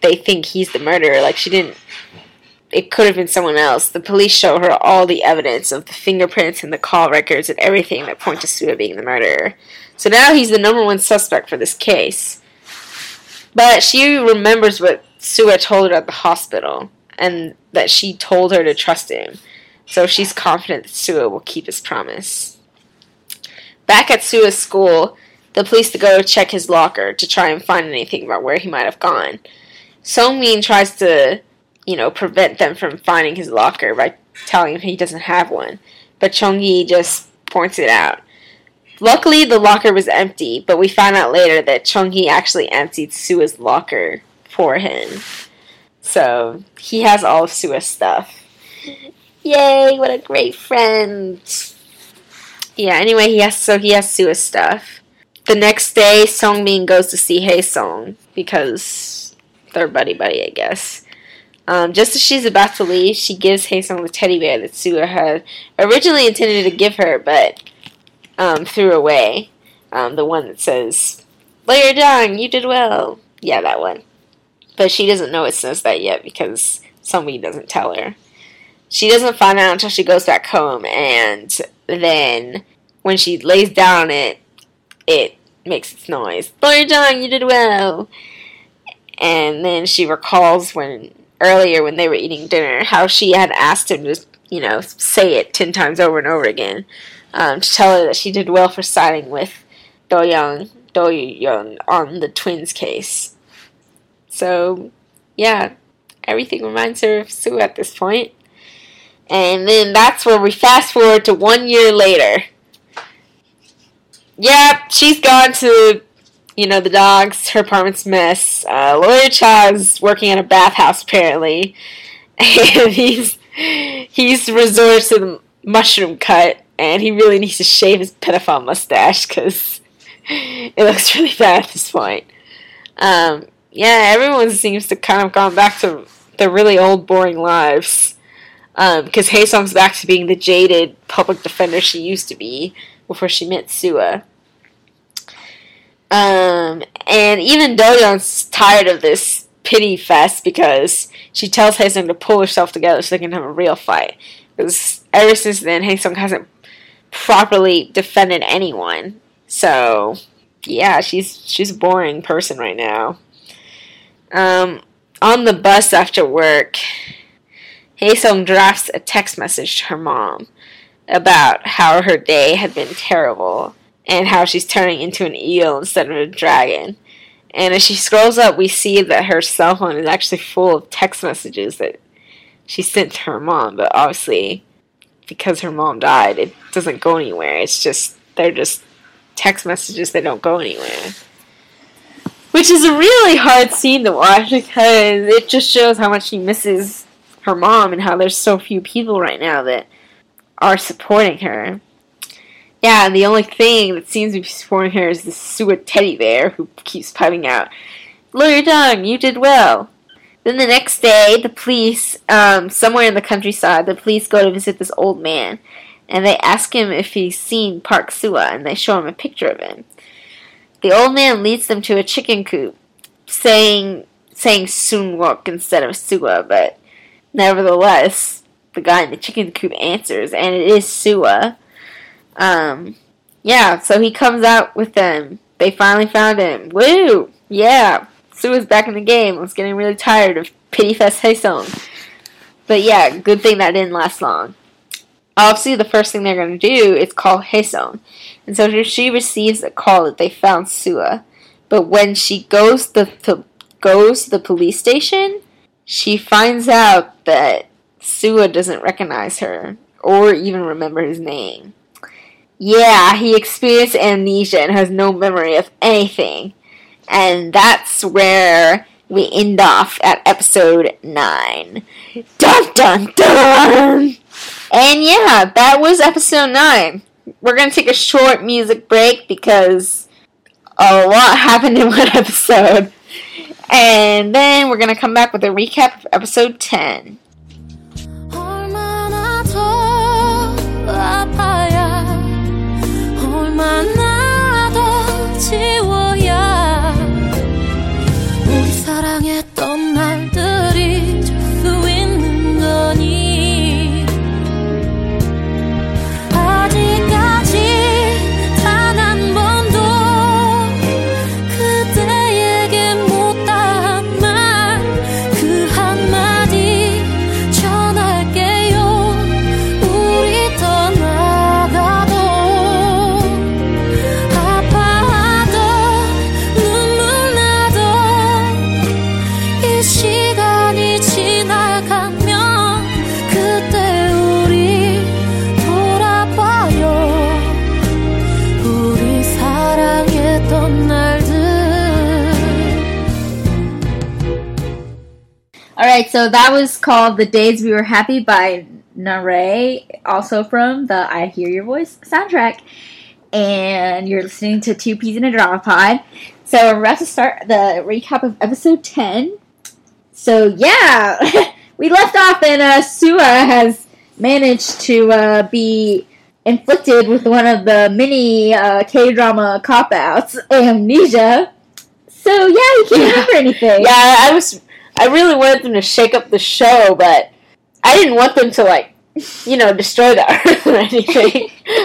they think he's the murderer. Like, she didn't... It could have been someone else. The police show her all the evidence of the fingerprints and the call records and everything that point to Sua being the murderer. So now he's the number one suspect for this case. But she remembers what Sua told her at the hospital, and that she told her to trust him. So she's confident that Sua will keep his promise. Back at Sua's school, the police go to check his locker to try and find anything about where he might have gone. Songmin tries to, you know, prevent them from finding his locker by telling him he doesn't have one. But Chong-gi just points it out. Luckily, the locker was empty, but we find out later that Chong-gi actually emptied Sua's locker for him. So, he has all of Sua's stuff. Yay, what a great friend. Yeah, anyway, he has so he has Sua's stuff. The next day, Songmin goes to see Hae-sung because they're buddy-buddy, I guess. Um, just as she's about to leave, she gives Hae-sung the teddy bear that Sua had originally intended to give her, but um, threw away. Um, the one that says, "Layer Dong, you did well." Yeah, that one. But she doesn't know it says that yet because somebody doesn't tell her. She doesn't find out until she goes back home, and then when she lays down on it, it makes its noise. "Layer Dong, you did well." And then she recalls when earlier when they were eating dinner how she had asked him to, you know, say it ten times over and over again um, to tell her that she did well for siding with Do Young, Do Young on the twins case. So, yeah, everything reminds her of Sue at this point. And then that's where we fast forward to one year later. Yep, she's gone to, you know, the dogs. Her apartment's a mess. Uh, Lawyer Cha's working at a bathhouse, apparently. And he's, he's resorts to the mushroom cut. And he really needs to shave his pedophile mustache because it looks really bad at this point. Um... Yeah, everyone seems to kind of gone back to their really old, boring lives. Because um, Hae-sung's back to being the jaded public defender she used to be before she met Sua. Um, and even Do-young's tired of this pity fest because she tells Hae-sung to pull herself together so they can have a real fight. Because ever since then, Hae-sung hasn't properly defended anyone. So, yeah, she's she's a boring person right now. Um, on the bus after work, Hae-sung drafts a text message to her mom about how her day had been terrible and how she's turning into an eel instead of a dragon. And as she scrolls up, we see that her cell phone is actually full of text messages that she sent to her mom, but obviously, because her mom died, it doesn't go anywhere. It's just, they're just text messages that don't go anywhere. Which is a really hard scene to watch because it just shows how much she misses her mom and how there's so few people right now that are supporting her. Yeah, and the only thing that seems to be supporting her is this Sua teddy bear who keeps piping out, "Lawyer Dong, you did well." Then the next day, the police, um, somewhere in the countryside, the police go to visit this old man. And they ask him if he's seen Park Sua, and they show him a picture of him. The old man leads them to a chicken coop, saying saying Soonwook instead of Sua, but nevertheless, the guy in the chicken coop answers, and it is Sua. Um, yeah, so he comes out with them. They finally found him. Woo! Yeah, Sua's back in the game. I was getting really tired of Pity Fest Hae-sung. But yeah, good thing that didn't last long. Obviously, the first thing they're going to do is call Hae-sung. And so she receives a call that they found Sua. But when she goes the, to, goes to the police station, she finds out that Sua doesn't recognize her or even remember his name. Yeah, he experienced amnesia and has no memory of anything. And that's where we end off at episode nine. Dun dun dun! And yeah, that was episode nine. We're going to take a short music break because a lot happened in one episode. And then we're going to come back with a recap of episode ten. 사랑했던 Alright, so that was called The Days We Were Happy by Nare, also from the I Hear Your Voice soundtrack. And you're listening to Two Peas in a Drama Pod. So we're about to start the recap of episode ten. So yeah, we left off and uh, Sua has managed to uh, be inflicted with one of the mini uh, K-drama cop-outs, amnesia. So yeah, he can't remember anything. Yeah, I was... I really wanted them to shake up the show, but I didn't want them to, like, you know, destroy the Earth or anything.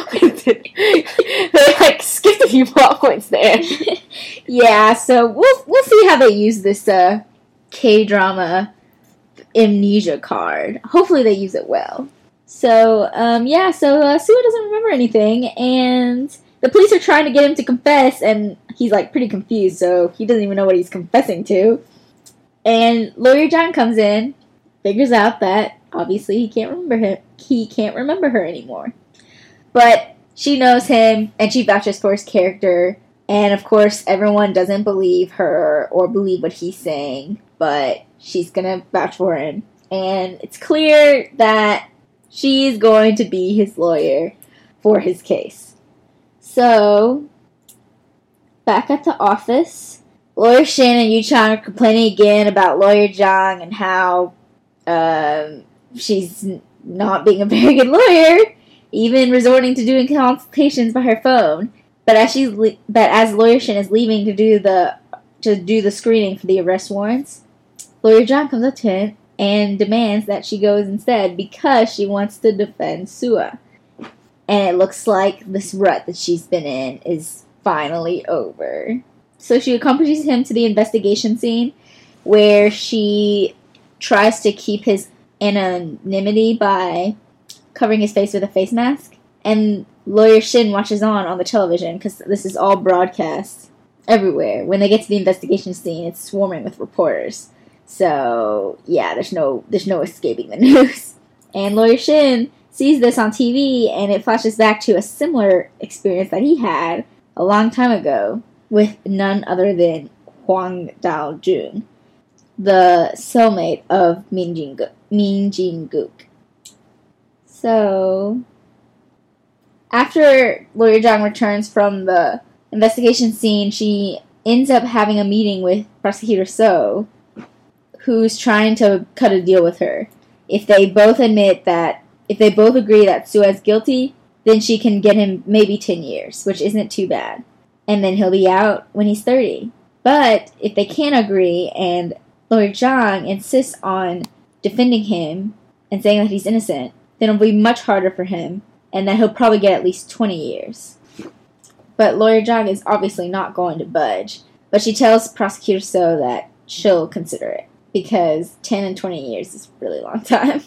They, like, skipped a few plot points there. Yeah, so we'll we'll see how they use this uh, K-drama amnesia card. Hopefully they use it well. So, um, yeah, so uh, Sua doesn't remember anything, and the police are trying to get him to confess, and he's, like, pretty confused, so he doesn't even know what he's confessing to. And Lawyer John comes in, figures out that obviously he can't remember him. He can't remember her anymore. But she knows him, and she vouches for his character. And of course, everyone doesn't believe her or believe what he's saying, but she's gonna vouch for him. And it's clear that she's going to be his lawyer for his case. So, back at the office, Lawyer Shin and Yu Chang are complaining again about Lawyer Zhang and how um, she's n- not being a very good lawyer, even resorting to doing consultations by her phone. But as she's le- but as Lawyer Shin is leaving to do the to do the screening for the arrest warrants, Lawyer Zhang comes up to him and demands that she goes instead because she wants to defend Sua. And it looks like this rut that she's been in is finally over. So she accompanies him to the investigation scene where she tries to keep his anonymity by covering his face with a face mask. And Lawyer Shin watches on on the television because this is all broadcast everywhere. When they get to the investigation scene, it's swarming with reporters. So, yeah, there's no there's no escaping the news. And Lawyer Shin sees this on T V, and it flashes back to a similar experience that he had a long time ago with none other than Huang Dao-jun, the cellmate of Min Jin-guk. Min Jin-guk. So, after Lawyer Zhang returns from the investigation scene, she ends up having a meeting with Prosecutor So, who's trying to cut a deal with her. If they both admit that, if they both agree that Sua is guilty, then she can get him maybe ten years, which isn't too bad. And then he'll be out when he's thirty. But if they can't agree and Lawyer Zhang insists on defending him and saying that he's innocent, then it'll be much harder for him and that he'll probably get at least twenty years. But Lawyer Zhang is obviously not going to budge. But she tells Prosecutor So that she'll consider it because ten and twenty years is a really long time.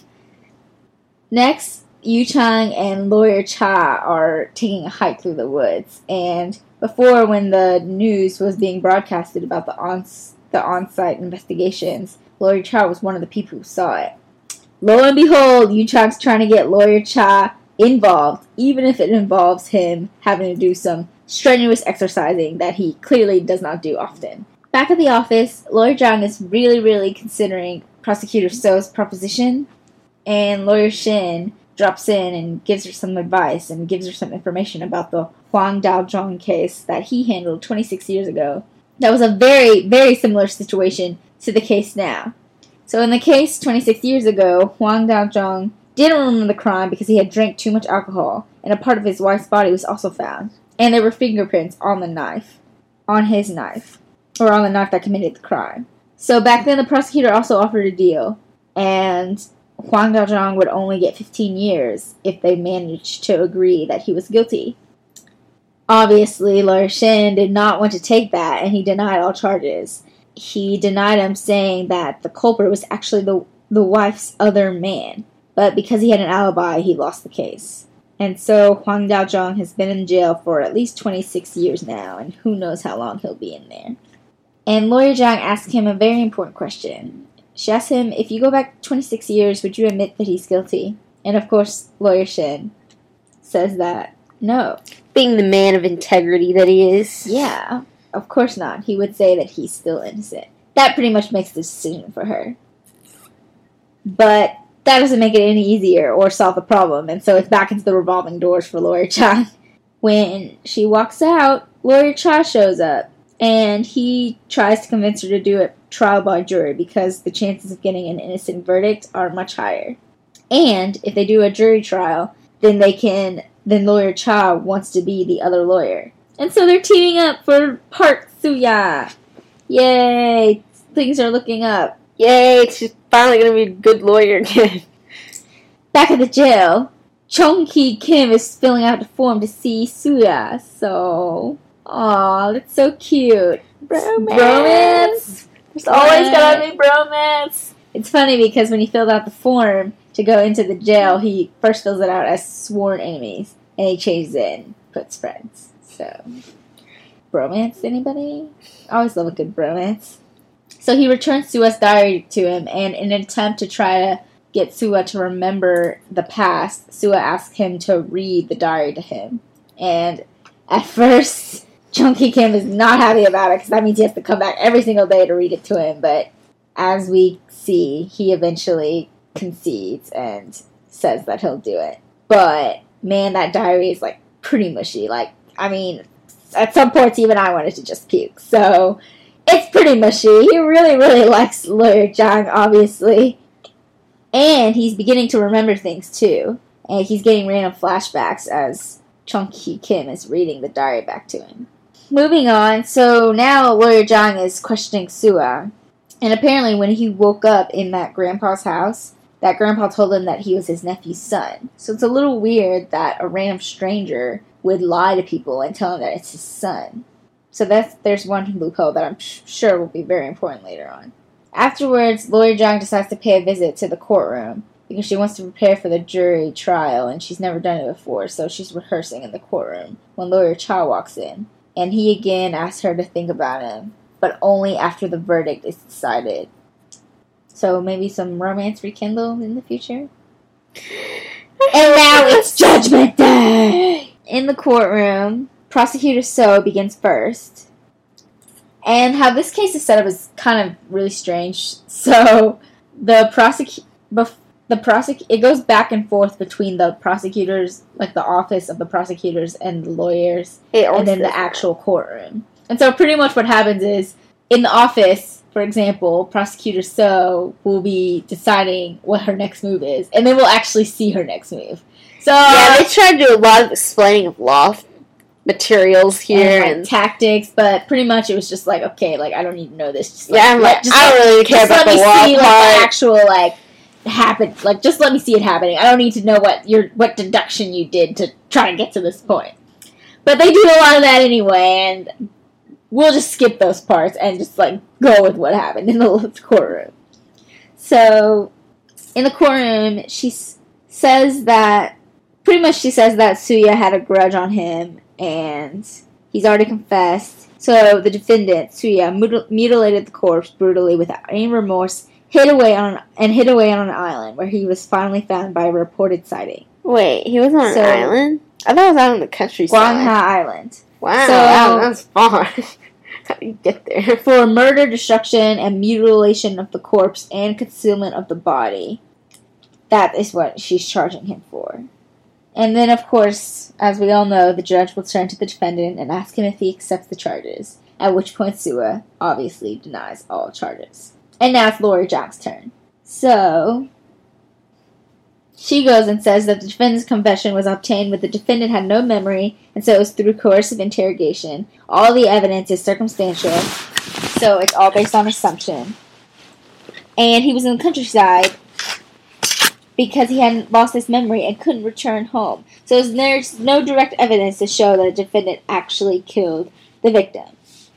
Next, Yu Chang and Lawyer Cha are taking a hike through the woods, and before, when the news was being broadcasted about the on the on-site investigations, Lawyer Cha was one of the people who saw it. Lo and behold, Yu Chang's trying to get Lawyer Cha involved, even if it involves him having to do some strenuous exercising that he clearly does not do often. Back at the office, Lawyer Zhang is really, really considering Prosecutor So's proposition, and Lawyer Shin drops in and gives her some advice and gives her some information about the Huang Daozhong case that he handled twenty-six years ago. That was a very, very similar situation to the case now. So in the case twenty-six years ago, Huang Daozhong didn't remember the crime because he had drank too much alcohol, and a part of his wife's body was also found. And there were fingerprints on the knife, on his knife, or on the knife that committed the crime. So back then the prosecutor also offered a deal, and Huang Daozhong would only get fifteen years if they managed to agree that he was guilty. Obviously, Lawyer Shin did not want to take that, and he denied all charges. He denied him, saying that the culprit was actually the, the wife's other man. But because he had an alibi, he lost the case. And so Huang Daozhong has been in jail for at least twenty-six years now, and who knows how long he'll be in there. And Lawyer Zhang asked him a very important question. She asked him, if you go back twenty-six years, would you admit that he's guilty? And of course, Lawyer Shin says that no. Being the man of integrity that he is. Yeah, of course not. He would say that he's still innocent. That pretty much makes the decision for her. But that doesn't make it any easier or solve the problem, and so it's back into the revolving doors for Lawyer Cha. When she walks out, Lawyer Cha shows up, and he tries to convince her to do a trial by jury because the chances of getting an innocent verdict are much higher. And if they do a jury trial, then they can, then Lawyer Cha wants to be the other lawyer. And so they're teaming up for Park Soo-ya. Yay! Things are looking up. Yay, she's finally gonna be a good lawyer again. Back at the jail, Chung Hee Kim is filling out the form to see Soo-ya. So, aw, that's so cute. Bromance. Bromance. There's always gotta be bromance. It's funny because when he filled out the form to go into the jail, he first fills it out as sworn enemies, and he changes it and puts friends. So, bromance, anybody? I always love a good bromance. So he returns Soo-ya's diary to him, and in an attempt to try to get Soo-ya to remember the past, Soo-ya asks him to read the diary to him. And at first, Chung Hee Kim is not happy about it, because that means he has to come back every single day to read it to him, but as we see, he eventually concedes and says that he'll do it. But, man, that diary is, like, pretty mushy. Like, I mean, at some points, even I wanted to just puke. So, it's pretty mushy. He really, really likes Lawyer Jang, obviously. And he's beginning to remember things, too. And he's getting random flashbacks as Chung Hee Kim is reading the diary back to him. Moving on, so now Lawyer Jang is questioning Soo-ya. And apparently when he woke up in that grandpa's house, that grandpa told him that he was his nephew's son. So it's a little weird that a random stranger would lie to people and tell him that it's his son. So that's there's one loophole that I'm sh- sure will be very important later on. Afterwards, Lawyer Jang decides to pay a visit to the courtroom because she wants to prepare for the jury trial, and she's never done it before, so she's rehearsing in the courtroom when Lawyer Cha walks in. And he again asks her to think about him, but only after the verdict is decided. So maybe some romance rekindled in the future? And now it's Judgment Day! In the courtroom, Prosecutor So begins first. And how this case is set up is kind of really strange. So, the prosecu- bef- the prosec- it goes back and forth between the prosecutors, like the office of the prosecutors and the lawyers, and then the actual courtroom. And so pretty much what happens is, in the office, for example, Prosecutor So will be deciding what her next move is, and then we'll actually see her next move. So yeah, they try to do a lot of explaining of law materials here and, like, and tactics, but pretty much it was just like, okay, like I don't need to know this. Just, like, yeah, I'm let, like, just I don't let, really care about the law part. part. Like, the actual like happen. Like, just let me see it happening. I don't need to know what your what deduction you did to try to get to this point. But they do a lot of that anyway, and we'll just skip those parts and just like go with what happened in the courtroom. So, in the courtroom, she s- says that pretty much she says that Soo-ya had a grudge on him, and he's already confessed. So the defendant, Soo-ya, mutil- mutilated the corpse brutally without any remorse, hid away on and hid away on an island where he was finally found by a reported sighting. Wait, he was on So- an island? I thought it was out on the countryside. Gwangha Island. Wow, So- wow, that's far. How do you get there? For murder, destruction, and mutilation of the corpse and concealment of the body. That is what she's charging him for. And then, of course, as we all know, the judge will turn to the defendant and ask him if he accepts the charges, at which point Soo-ya obviously denies all charges. And now it's Lawyer Jang's turn. So, she goes and says that the defendant's confession was obtained when the defendant had no memory, and so it was through coercive interrogation. All the evidence is circumstantial, so it's all based on assumption. And he was in the countryside because he hadn't lost his memory and couldn't return home. So there's no direct evidence to show that the defendant actually killed the victim.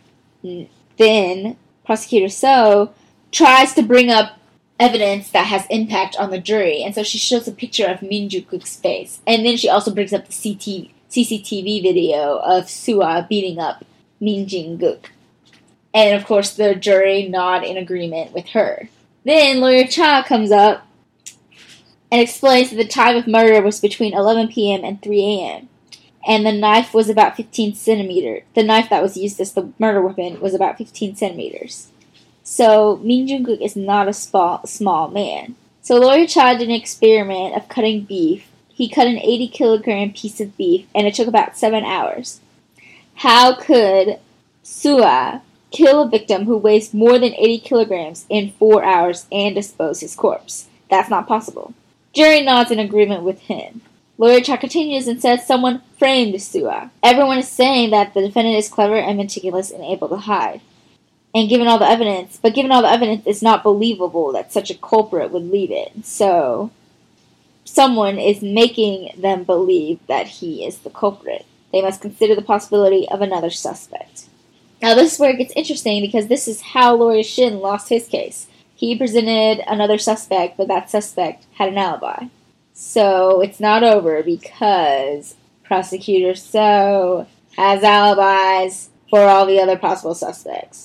Then, Prosecutor So tries to bring up evidence that has impact on the jury, and so she shows a picture of Min Joo-guk's face. And then she also brings up the C C T V video of Soo-ya beating up Min Jin-guk. And, of course, the jury nod in agreement with her. Then, Lawyer Cha comes up and explains that the time of murder was between eleven p.m. and three a.m. And the knife was about fifteen centimeters. The knife that was used as the murder weapon was about fifteen centimeters. So, Min Jung-guk is not a small, small man. So Lawyer Cha did an experiment of cutting beef. He cut an eighty kilogram piece of beef, and it took about seven hours. How could Sua kill a victim who weighs more than eighty kilograms in four hours and dispose his corpse? That's not possible. Jury nods in agreement with him. Lawyer Cha continues and says someone framed Sua. Everyone is saying that the defendant is clever and meticulous and able to hide. And given all the evidence, but given all the evidence, it's not believable that such a culprit would leave it. So, someone is making them believe that he is the culprit. They must consider the possibility of another suspect. Now, this is where it gets interesting because this is how Lawyer Shin lost his case. He presented another suspect, but that suspect had an alibi. So, it's not over because Prosecutor So has alibis for all the other possible suspects.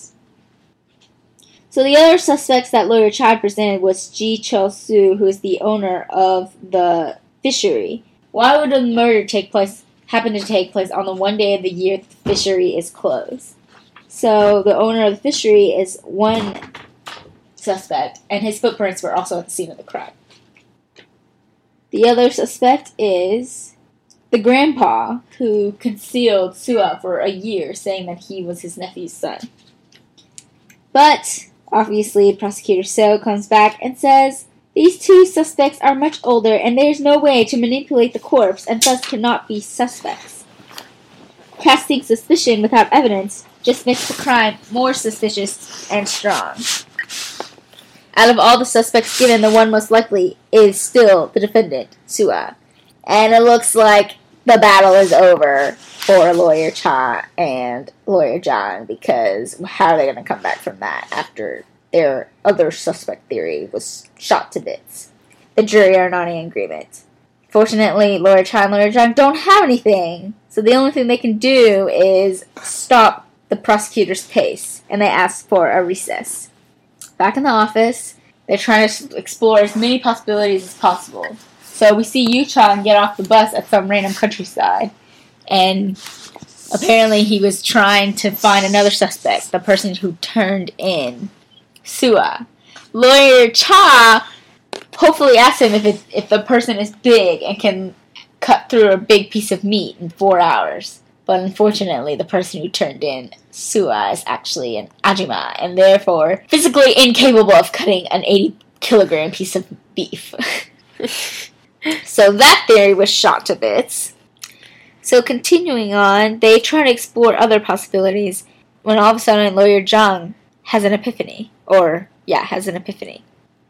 So the other suspects that Lawyer Cha presented was Ji Chol-soo, who is the owner of the fishery. Why would a murder take place, happen to take place on the one day of the year that the fishery is closed? So the owner of the fishery is one suspect, and his footprints were also at the scene of the crime. The other suspect is the grandpa, who concealed Sua for a year, saying that he was his nephew's son. But obviously, Prosecutor So comes back and says, these two suspects are much older and there's no way to manipulate the corpse and thus cannot be suspects. Casting suspicion without evidence just makes the crime more suspicious and strong. Out of all the suspects given, the one most likely is still the defendant, Sua. And it looks like the battle is over for Lawyer Cha and Lawyer John, because how are they going to come back from that after their other suspect theory was shot to bits? The jury are not in agreement. Fortunately, Lawyer Cha and Lawyer John don't have anything, so the only thing they can do is stop the prosecutor's pace, and they ask for a recess. Back in the office, they're trying to explore as many possibilities as possible. So we see Yu Chang get off the bus at some random countryside, and apparently he was trying to find another suspect, the person who turned in Sua. Lawyer Cha hopefully asks him if it, if the person is big and can cut through a big piece of meat in four hours. But unfortunately, the person who turned in Sua is actually an Ajima, and therefore physically incapable of cutting an eighty kilogram piece of beef. So that theory was shot to bits. So continuing on, they try to explore other possibilities when all of a sudden Lawyer Zhang has an epiphany. Or, yeah, has an epiphany.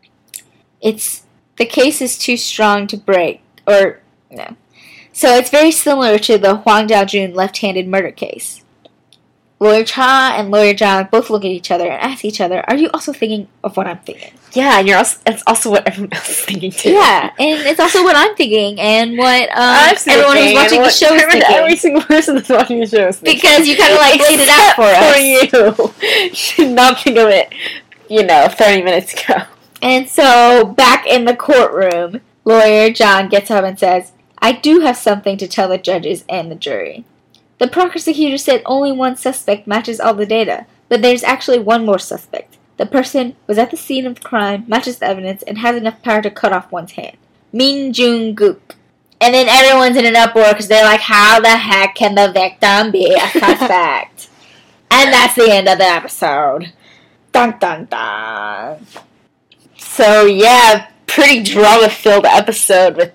It's, the case is too strong to break, or, no. So it's very similar to the Huang Daojun left-handed murder case. Lawyer Cha and Lawyer Zhang both look at each other and ask each other, are you also thinking of what I'm thinking? Yeah, and you're also, it's also what everyone else is thinking too. Yeah, and it's also what I'm thinking, and what um, everyone who's watching the show is thinking. Every single person that's watching the show is thinking. Because you kind of like laid it out for us. For you. You should not think of it, you know, thirty minutes ago. And so, back in the courtroom, Lawyer John gets up and says, I do have something to tell the judges and the jury. The prosecutor said only one suspect matches all the data, but there's actually one more suspect. The person was at the scene of the crime, matches the evidence, and has enough power to cut off one's hand. Min Jung-guk. And then everyone's in an uproar because they're like, how the heck can the victim be a suspect? And that's the end of the episode. Dun dun dun. So, yeah, pretty drama-filled episode with,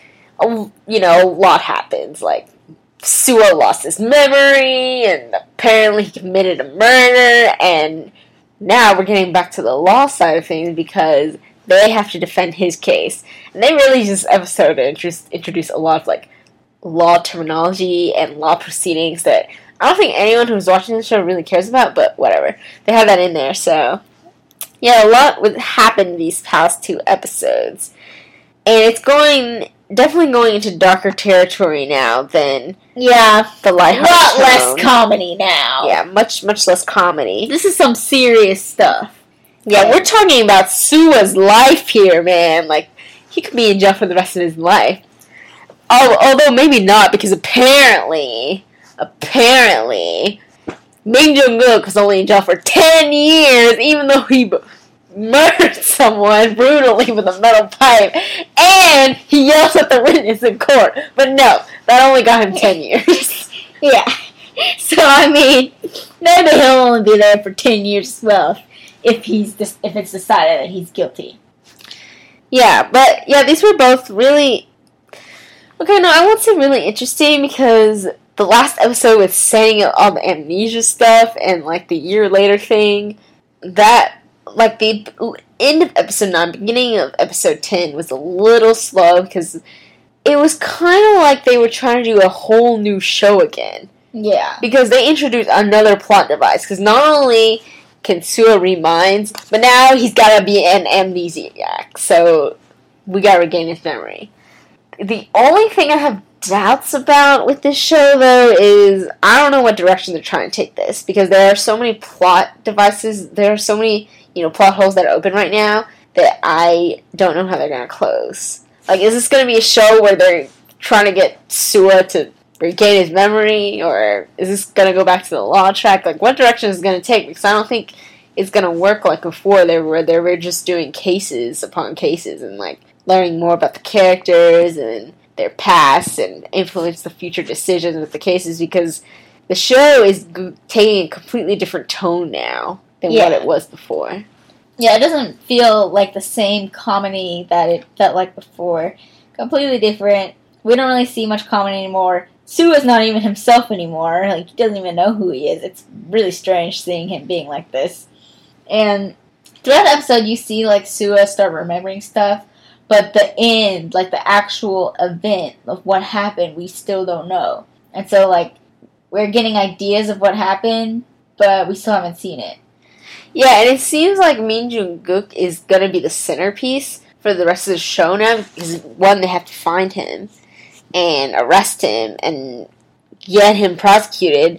you know, a lot happens. Like, Sua lost his memory, and apparently he committed a murder, and now we're getting back to the law side of things because they have to defend his case. And they really use this episode to introduce, introduce a lot of, like, law terminology and law proceedings that I don't think anyone who's watching the show really cares about, but whatever. They have that in there, so yeah, a lot would happen these past two episodes. And it's going, definitely going into darker territory now than yeah, the lighthearted a lot tone. less comedy now. Yeah, much, much less comedy. This is some serious stuff. Yeah, we're talking about Sua's life here, man. Like, he could be in jail for the rest of his life. Oh, although maybe not, because apparently, apparently, Min Jung-guk was only in jail for ten years, even though he b- murdered someone brutally with a metal pipe, and he yells at the witness in court. But no, that only got him ten years. Yeah. So, I mean, maybe he'll only be there for ten years as well if he's dis- if it's decided that he's guilty. Yeah, but, yeah, these were both really... Okay, no, I won't say really interesting because the last episode was setting up all the amnesia stuff and, like, the year later thing. That, like, the end of episode nine, beginning of episode ten was a little slow because it was kind of like they were trying to do a whole new show again. Yeah. Because they introduced another plot device. Because not only can Suwa read minds, but now he's got to be an amnesiac. So we got to regain his memory. The only thing I have doubts about with this show, though, is I don't know what direction they're trying to take this. Because there are so many plot devices, there are so many, you know, plot holes that are open right now that I don't know how they're going to close. Like, is this going to be a show where they're trying to get Suwa to regain his memory, or is this going to go back to the law track? Like, what direction is it going to take? Because I don't think it's going to work like before, they were, they were just doing cases upon cases and, like, learning more about the characters and their past and influence the future decisions with the cases, because the show is g- taking a completely different tone now than Yeah. what it was before. Yeah, it doesn't feel like the same comedy that it felt like before. Completely different. We don't really see much comedy anymore. Sua's not even himself anymore. Like, he doesn't even know who he is. It's really strange seeing him being like this. And throughout the episode, you see, like, Suwa start remembering stuff. But the end, like, the actual event of what happened, we still don't know. And so, like, we're getting ideas of what happened, but we still haven't seen it. Yeah, and it seems like Min Jung-gook is going to be the centerpiece for the rest of the show now, because, one, they have to find him and arrest him and get him prosecuted.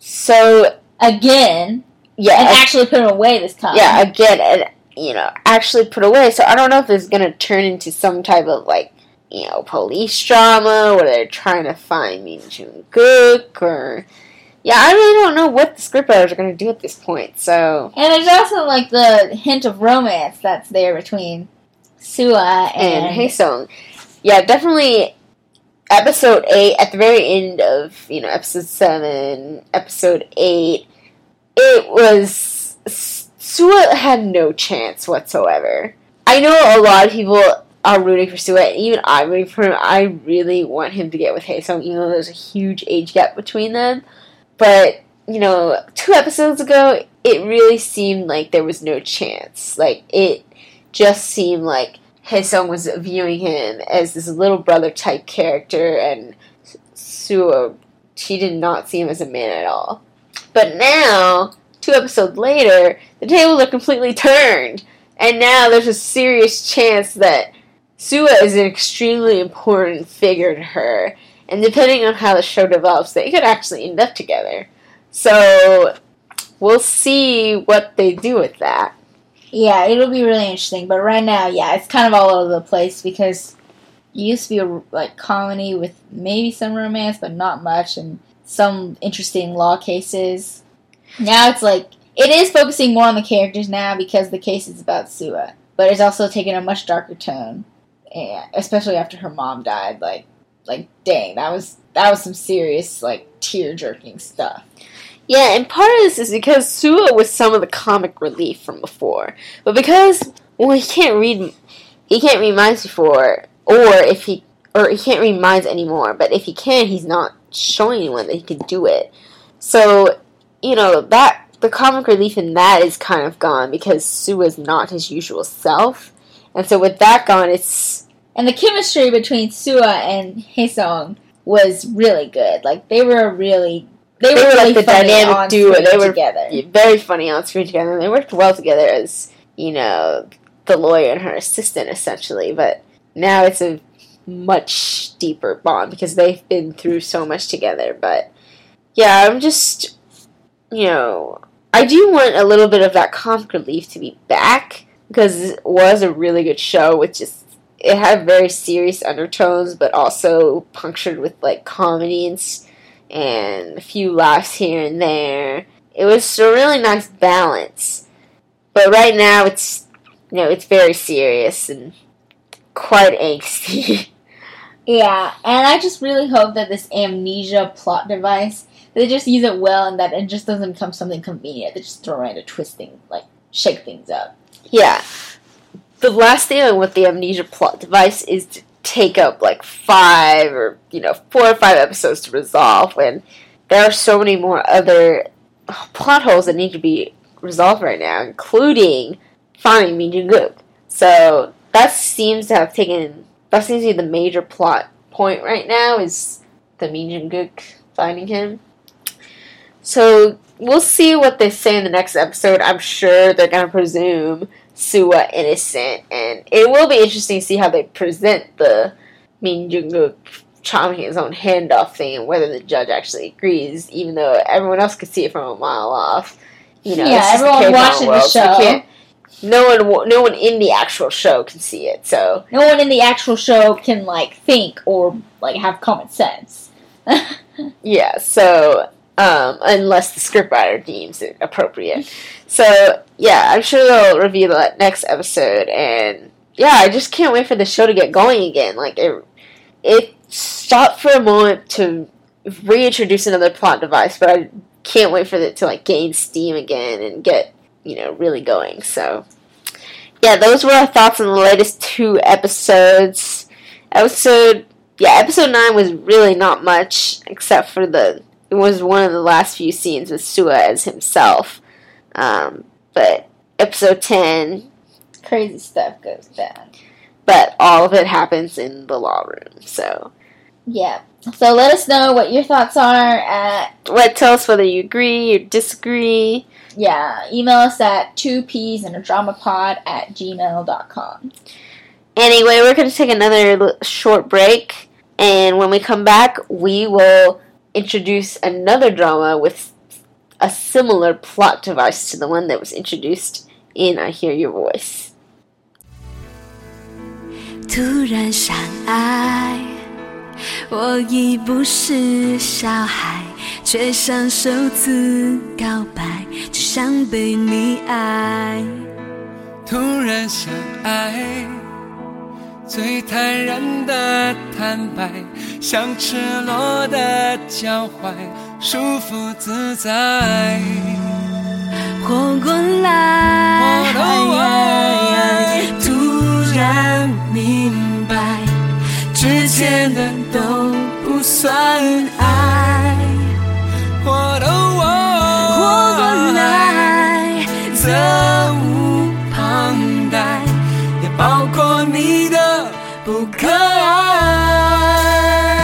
So, Again, yeah. and actually put him away this time. Yeah, again, and, you know, actually put away. So I don't know if it's going to turn into some type of, like, you know, police drama where they're trying to find Min Jung-gook, or... Yeah, I really don't know what the scriptwriters are going to do at this point, so... And there's also, like, the hint of romance that's there between Suwa and... And Haesung. Yeah, definitely episode eight, at the very end of, you know, episode seven, episode eight, it was... Suwa had no chance whatsoever. I know a lot of people are rooting for Suwa, and even I'm rooting for him. I really want him to get with Haesung, even though there's a huge age gap between them. But, you know, two episodes ago, it really seemed like there was no chance. Like, it just seemed like Haesung was viewing him as this little brother type character, and Suwa, she did not see him as a man at all. But now, two episodes later, the tables are completely turned, and now there's a serious chance that Suwa is an extremely important figure to her. And depending on how the show develops, they could actually end up together. So, we'll see what they do with that. Yeah, it'll be really interesting. But right now, yeah, it's kind of all over the place because it used to be a, like, comedy with maybe some romance, but not much, and some interesting law cases. Now it's like, it is focusing more on the characters now because the case is about Suwa. But it's also taking a much darker tone, and especially after her mom died, like, Like, dang, that was that was some serious, like, tear-jerking stuff. Yeah, and part of this is because Suwa was some of the comic relief from before. But because, well, he can't read, he can't read minds before, or if he, or he can't read minds anymore, but if he can, he's not showing anyone that he can do it. So, you know, that, the comic relief in that is kind of gone because Suwa's not his usual self. And so with that gone, it's... And the chemistry between Suwa and Haesung was really good. Like, they were really... They, They were, were really like the funny dynamic on duo. screen They were together. very funny on screen together. And they worked well together as, you know, the lawyer and her assistant, essentially. But now it's a much deeper bond because they've been through so much together. But, yeah, I'm just, you know... I do want a little bit of that comic relief to be back because it was a really good show with just... It had very serious undertones, but also punctured with, like, comedy and, and a few laughs here and there. It was a really nice balance. But right now, it's you know, it's very serious and quite angsty. Yeah, and I just really hope that this amnesia plot device, they just use it well and that it just doesn't become something convenient. They just throw in a twisting, like, shake things up. Yeah. The last thing with the amnesia plot device is to take up, like, five or, you know, four or five episodes to resolve when there are so many more other plot holes that need to be resolved right now, including finding Min Jung-kook. So, that seems to have taken... That seems to be the major plot point right now, is the Min Jung-kook finding him. So, we'll see what they say in the next episode. I'm sure they're going to presume Sua innocent, and it will be interesting to see how they present the Min Jung-kook chopping his own hand off thing, and whether the judge actually agrees, even though everyone else could see it from a mile off. You know, yeah, everyone watching the show. No one, no one in the actual show can see it. So no one in the actual show can like think or like have common sense. Yeah. So um, unless the scriptwriter deems it appropriate. So yeah, I'm sure they'll reveal that next episode. And yeah, I just can't wait for the show to get going again. Like it, it stopped for a moment to reintroduce another plot device, but I can't wait for it to like gain steam again and get, you know, really going. So, yeah, those were our thoughts on the latest two episodes. Episode, yeah, episode nine was really not much, except for the, it was one of the last few scenes with Sua as himself. Um, but episode ten, crazy stuff goes down. But all of it happens in the law room, so. Yeah. So let us know what your thoughts are at... What, tell us whether you agree or disagree. Yeah, email us at two peas and a drama pod at gmail dot com. Anyway, we're going to take another short break, and when we come back, we will introduce another drama with a similar plot device to the one that was introduced in I Hear Your Voice. 突然相爱，我已不是小孩，却像首次告白，只想被你爱。 突然相爱，最坦然的坦白，像赤裸的脚踝，舒服自在。 活过来， 我都爱， 突然明白，之前的都不算爱。 我都活过来，责无旁贷，也包括你的不可爱。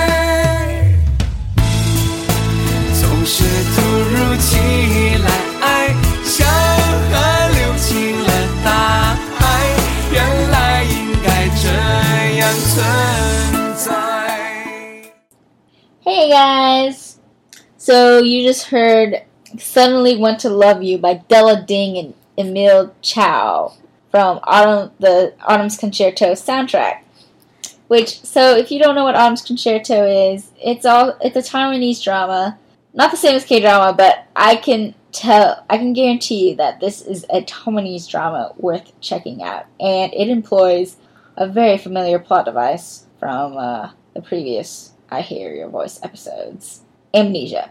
总是突如其来，像河流进了大海，原来应该这样存在。 Hey guys! So you just heard Suddenly Want to Love You by Della Ding and Emile Chow from Autumn, the Autumn's Concerto soundtrack. Which, so if you don't know what Autumn's Concerto is, it's all it's a Taiwanese drama. Not the same as K-drama, but I can tell, I can guarantee you that this is a Taiwanese drama worth checking out. And it employs a very familiar plot device from uh, the previous I Hear Your Voice episodes. Amnesia.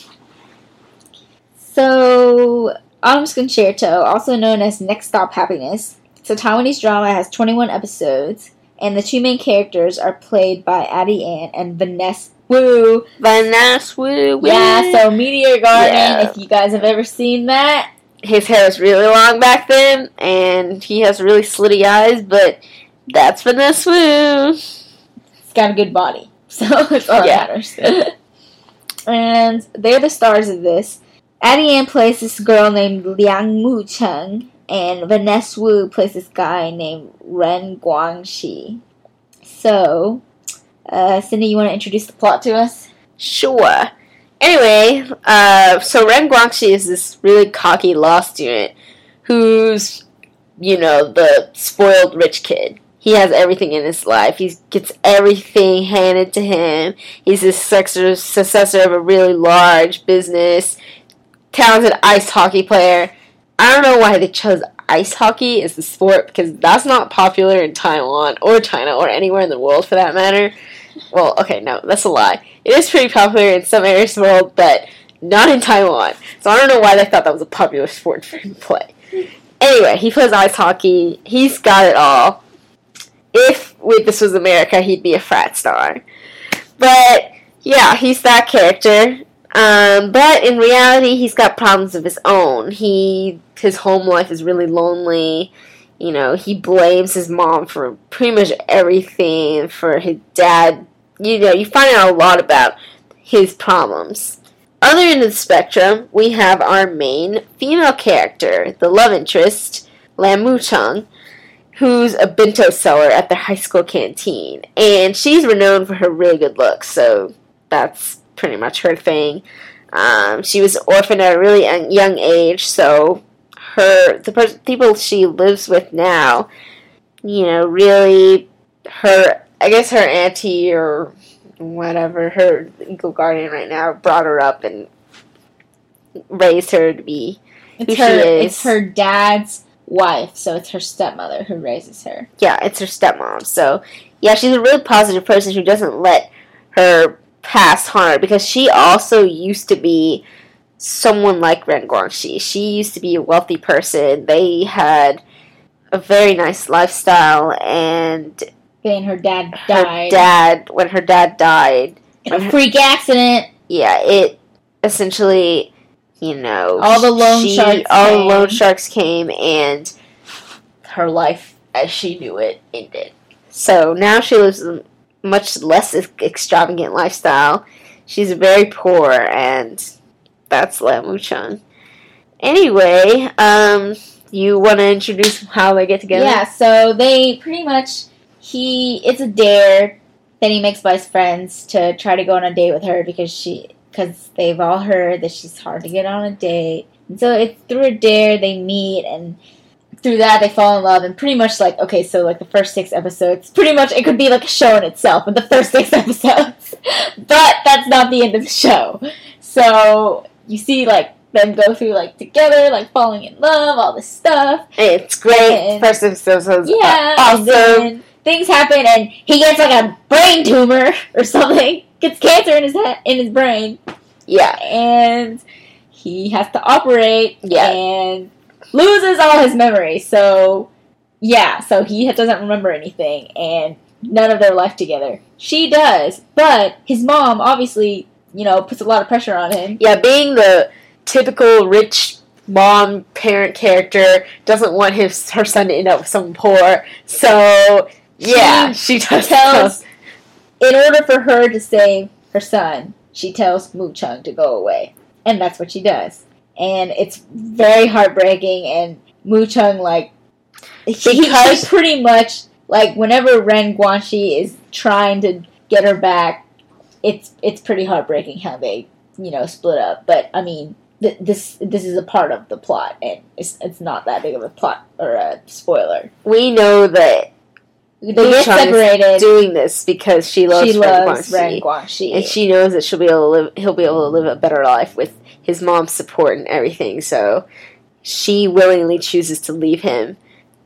So, Autumn's Concerto, also known as Next Stop Happiness, it's a Taiwanese drama, has twenty-one episodes, and the two main characters are played by Addie Ann and Vanessa Wu. Vanessa Wu. Yeah, so Meteor Garden, Yeah. if you guys have ever seen that. His hair was really long back then, and he has really slitty eyes, but that's Vanessa Wu. He's got a good body, so it's all Yeah. that matters. And they're the stars of this. Addie Ann plays this girl named Liang Mu Cheng, and Vanessa Wu plays this guy named Ren Guangxi. So, uh, Cindy, you want to introduce the plot to us? Sure. Anyway, uh, so Ren Guangxi is this really cocky law student who's, you know, the spoiled rich kid. He has everything in his life. He gets everything handed to him. He's the successor of a really large business, talented ice hockey player. I don't know why they chose ice hockey is the sport, because that's not popular in Taiwan or China or anywhere in the world for that matter. Well, okay, no, that's a lie. It is pretty popular in some areas of the world, but not in Taiwan. So I don't know why they thought that was a popular sport for him to play. Anyway, he plays ice hockey. He's got it all. If wait, this was America, he'd be a frat star. But, yeah, he's that character. Um, but in reality, he's got problems of his own. He, his home life is really lonely. You know, he blames his mom for pretty much everything, for his dad. You know, you find out a lot about his problems. Other end of the spectrum, we have our main female character, the love interest, Lam Mu-chung, who's a bento seller at their high school canteen. And she's renowned for her really good looks, so that's pretty much her thing. Um, she was orphaned at a really young, young age, so her the pers- people she lives with now, you know, really, her, I guess her auntie or whatever, her legal guardian right now, brought her up and raised her to be It's who her. she is. It's her dad's wife, so it's her stepmother who raises her. Yeah, it's her stepmom. So, yeah, she's a really positive person who doesn't let her past harm her, because she also used to be someone like Ren Guangxi. She used to be a wealthy person. They had a very nice lifestyle, and Then her dad her died dad, when her dad died, in a freak accident. yeah, it essentially, you know, All the loan she- sharks all came. the loan sharks came, and her life as she knew it ended. So now she lives a much less extravagant lifestyle. She's very poor, and that's Lam Mu-chung. Anyway, um, you want to introduce how they get together? Yeah, so they pretty much, he, it's a dare that he makes by his friends to try to go on a date with her because she, because they've all heard that she's hard to get on a date. And so it's through a dare they meet, and through that they fall in love, and pretty much like, okay, so like the first six episodes, pretty much it could be like a show in itself in the first six episodes. But that's not the end of the show. So you see like them go through like together, like falling in love, all this stuff. It's great. And- First episode was Yeah, uh, and awesome. then things happen, and he gets like a brain tumor or something. Gets cancer in his head, in his brain, Yeah, and he has to operate. Yeah. And loses all his memory. So yeah, so he doesn't remember anything, and none of their life together. She does, but his mom obviously, you know, puts a lot of pressure on him. yeah. Being the typical rich mom parent character, doesn't want his her son to end up with someone poor. So yeah, she, does. tells, in order for her to save her son, she tells Mu-chung to go away. And that's what she does. And it's very heartbreaking, and Mu-chung, like, she, Because- she pretty much, like, whenever Ren Guangxi is trying to get her back, it's it's pretty heartbreaking how they, you know, split up. But, I mean, th- this this is a part of the plot, and it's it's not that big of a plot or a spoiler. We know that They get Mu-chung is separated. doing this because she loves, She Ren loves Guangxi. Ren Guangxi. And she knows that she'll be able to live. He'll be able to live a better life with his mom's support and everything. So she willingly chooses to leave him.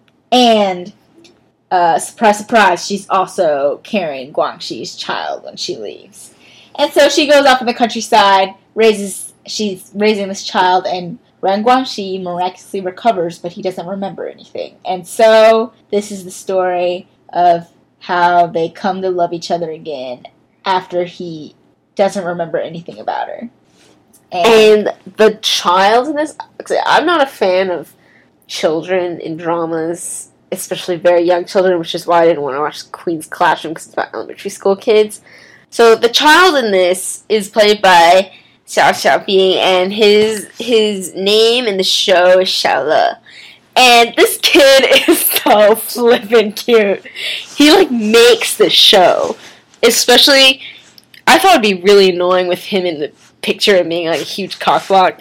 And, uh, surprise, surprise, she's also carrying Guangxi's child when she leaves. And so she goes off in the countryside, raises, she's raising this child, and Ren Guangxi miraculously recovers, but he doesn't remember anything. And so this is the story of how they come to love each other again after he doesn't remember anything about her. And, And the child in this, I'm not a fan of children in dramas, especially very young children, which is why I didn't want to watch Queen's Classroom, because it's about elementary school kids. So the child in this is played by Xiao Xiaobing, and his his name in the show is Xiaole. And this kid is so flippin' cute. He, like, makes the show. Especially, I thought it'd be really annoying with him in the picture of being, like, a huge cockblock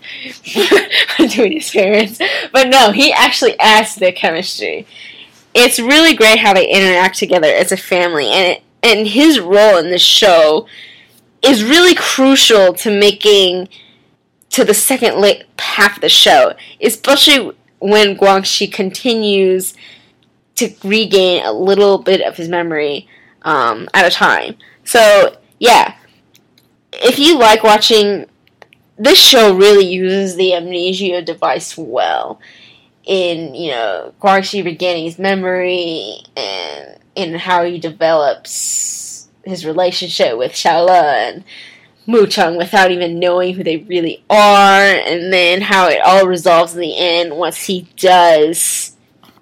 doing his parents. But no, he actually adds to their chemistry. It's really great how they interact together as a family. And, it, and his role in this show is really crucial to making, to the second late half of the show. Especially when Guangxi continues to regain a little bit of his memory um, at a time. So, yeah. If you like watching, this show really uses the amnesia device well in, you know, Guangxi regaining his memory and in how he develops his relationship with Xiaole and Mu Cheng without even knowing who they really are, and then how it all resolves in the end once he does,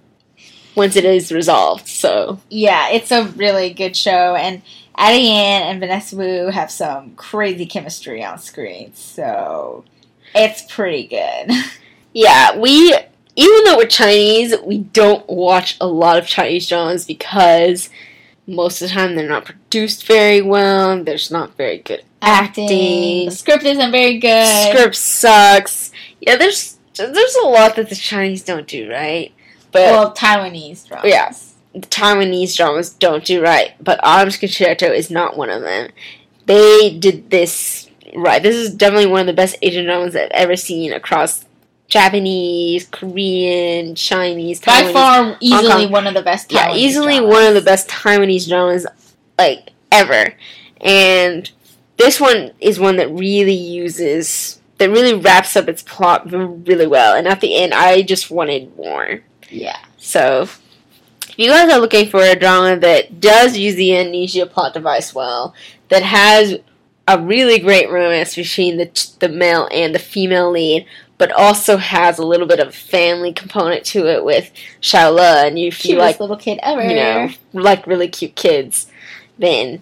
once it is resolved. So yeah, it's a really good show, and Addie Yan and Vanessa Wu have some crazy chemistry on screen, so it's pretty good. Yeah, we, even though we're Chinese, we don't watch a lot of Chinese dramas because most of the time they're not produced very well, there's not very good acting, acting. The script isn't very good. Script sucks. Yeah, there's there's a lot that the Chinese don't do right. But well, Taiwanese dramas. Yeah, the Taiwanese dramas don't do right, but Autumn's Concerto is not one of them. They did this right. This is definitely one of the best Asian dramas I've ever seen across Japanese, Korean, Chinese, Taiwanese. By far, easily one of the best Taiwanese Yeah, easily dramas. one of the best Taiwanese dramas, like, ever. And this one is one that really uses, that really wraps up its plot really well. And at the end, I just wanted more. Yeah. So, if you guys are looking for a drama that does use the amnesia plot device well, that has a really great romance between the the male and the female lead, but also has a little bit of family component to it with Xiaole, and you feel Cutest like, little kid ever. you know, like really cute kids, then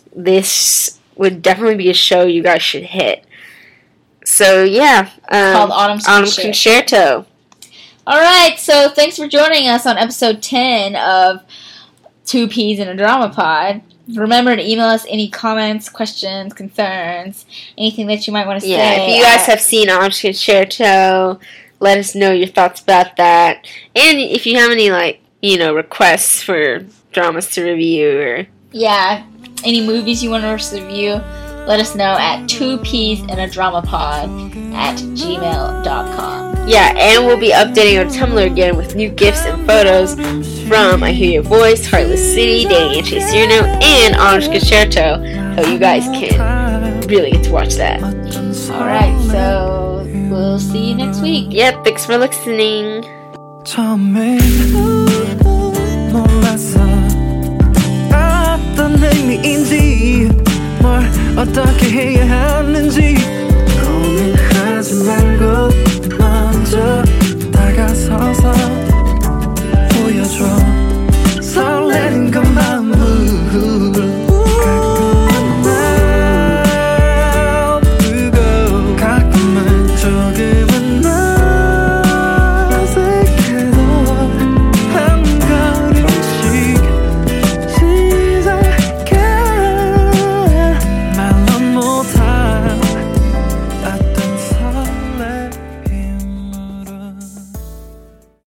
this would definitely be a show you guys should hit. So, yeah. Um, called Autumn's, Autumn's Concerto. Concerto. Alright, so thanks for joining us on episode ten of Two Peas in a Drama Pod. Remember to email us any comments, questions, concerns, anything that you might want to Yeah, say. if you guys at- have seen Autumn's Concerto, let us know your thoughts about that. And if you have any, like, you know, requests for dramas to review or... Yeah, any movies you want us to review, let us know at two peas in a drama pod at gmail dot com. Yeah, and we'll be updating our Tumblr again with new gifs and photos from I Hear Your Voice, Heartless City, Dating and Chase Cyrano, and Autumn's Concerto, so you guys can really get to watch that. Alright, so we'll see you next week. Yep, thanks for listening. 처음에 몰랐어 어떤 의미인지 뭘 어떻게 해야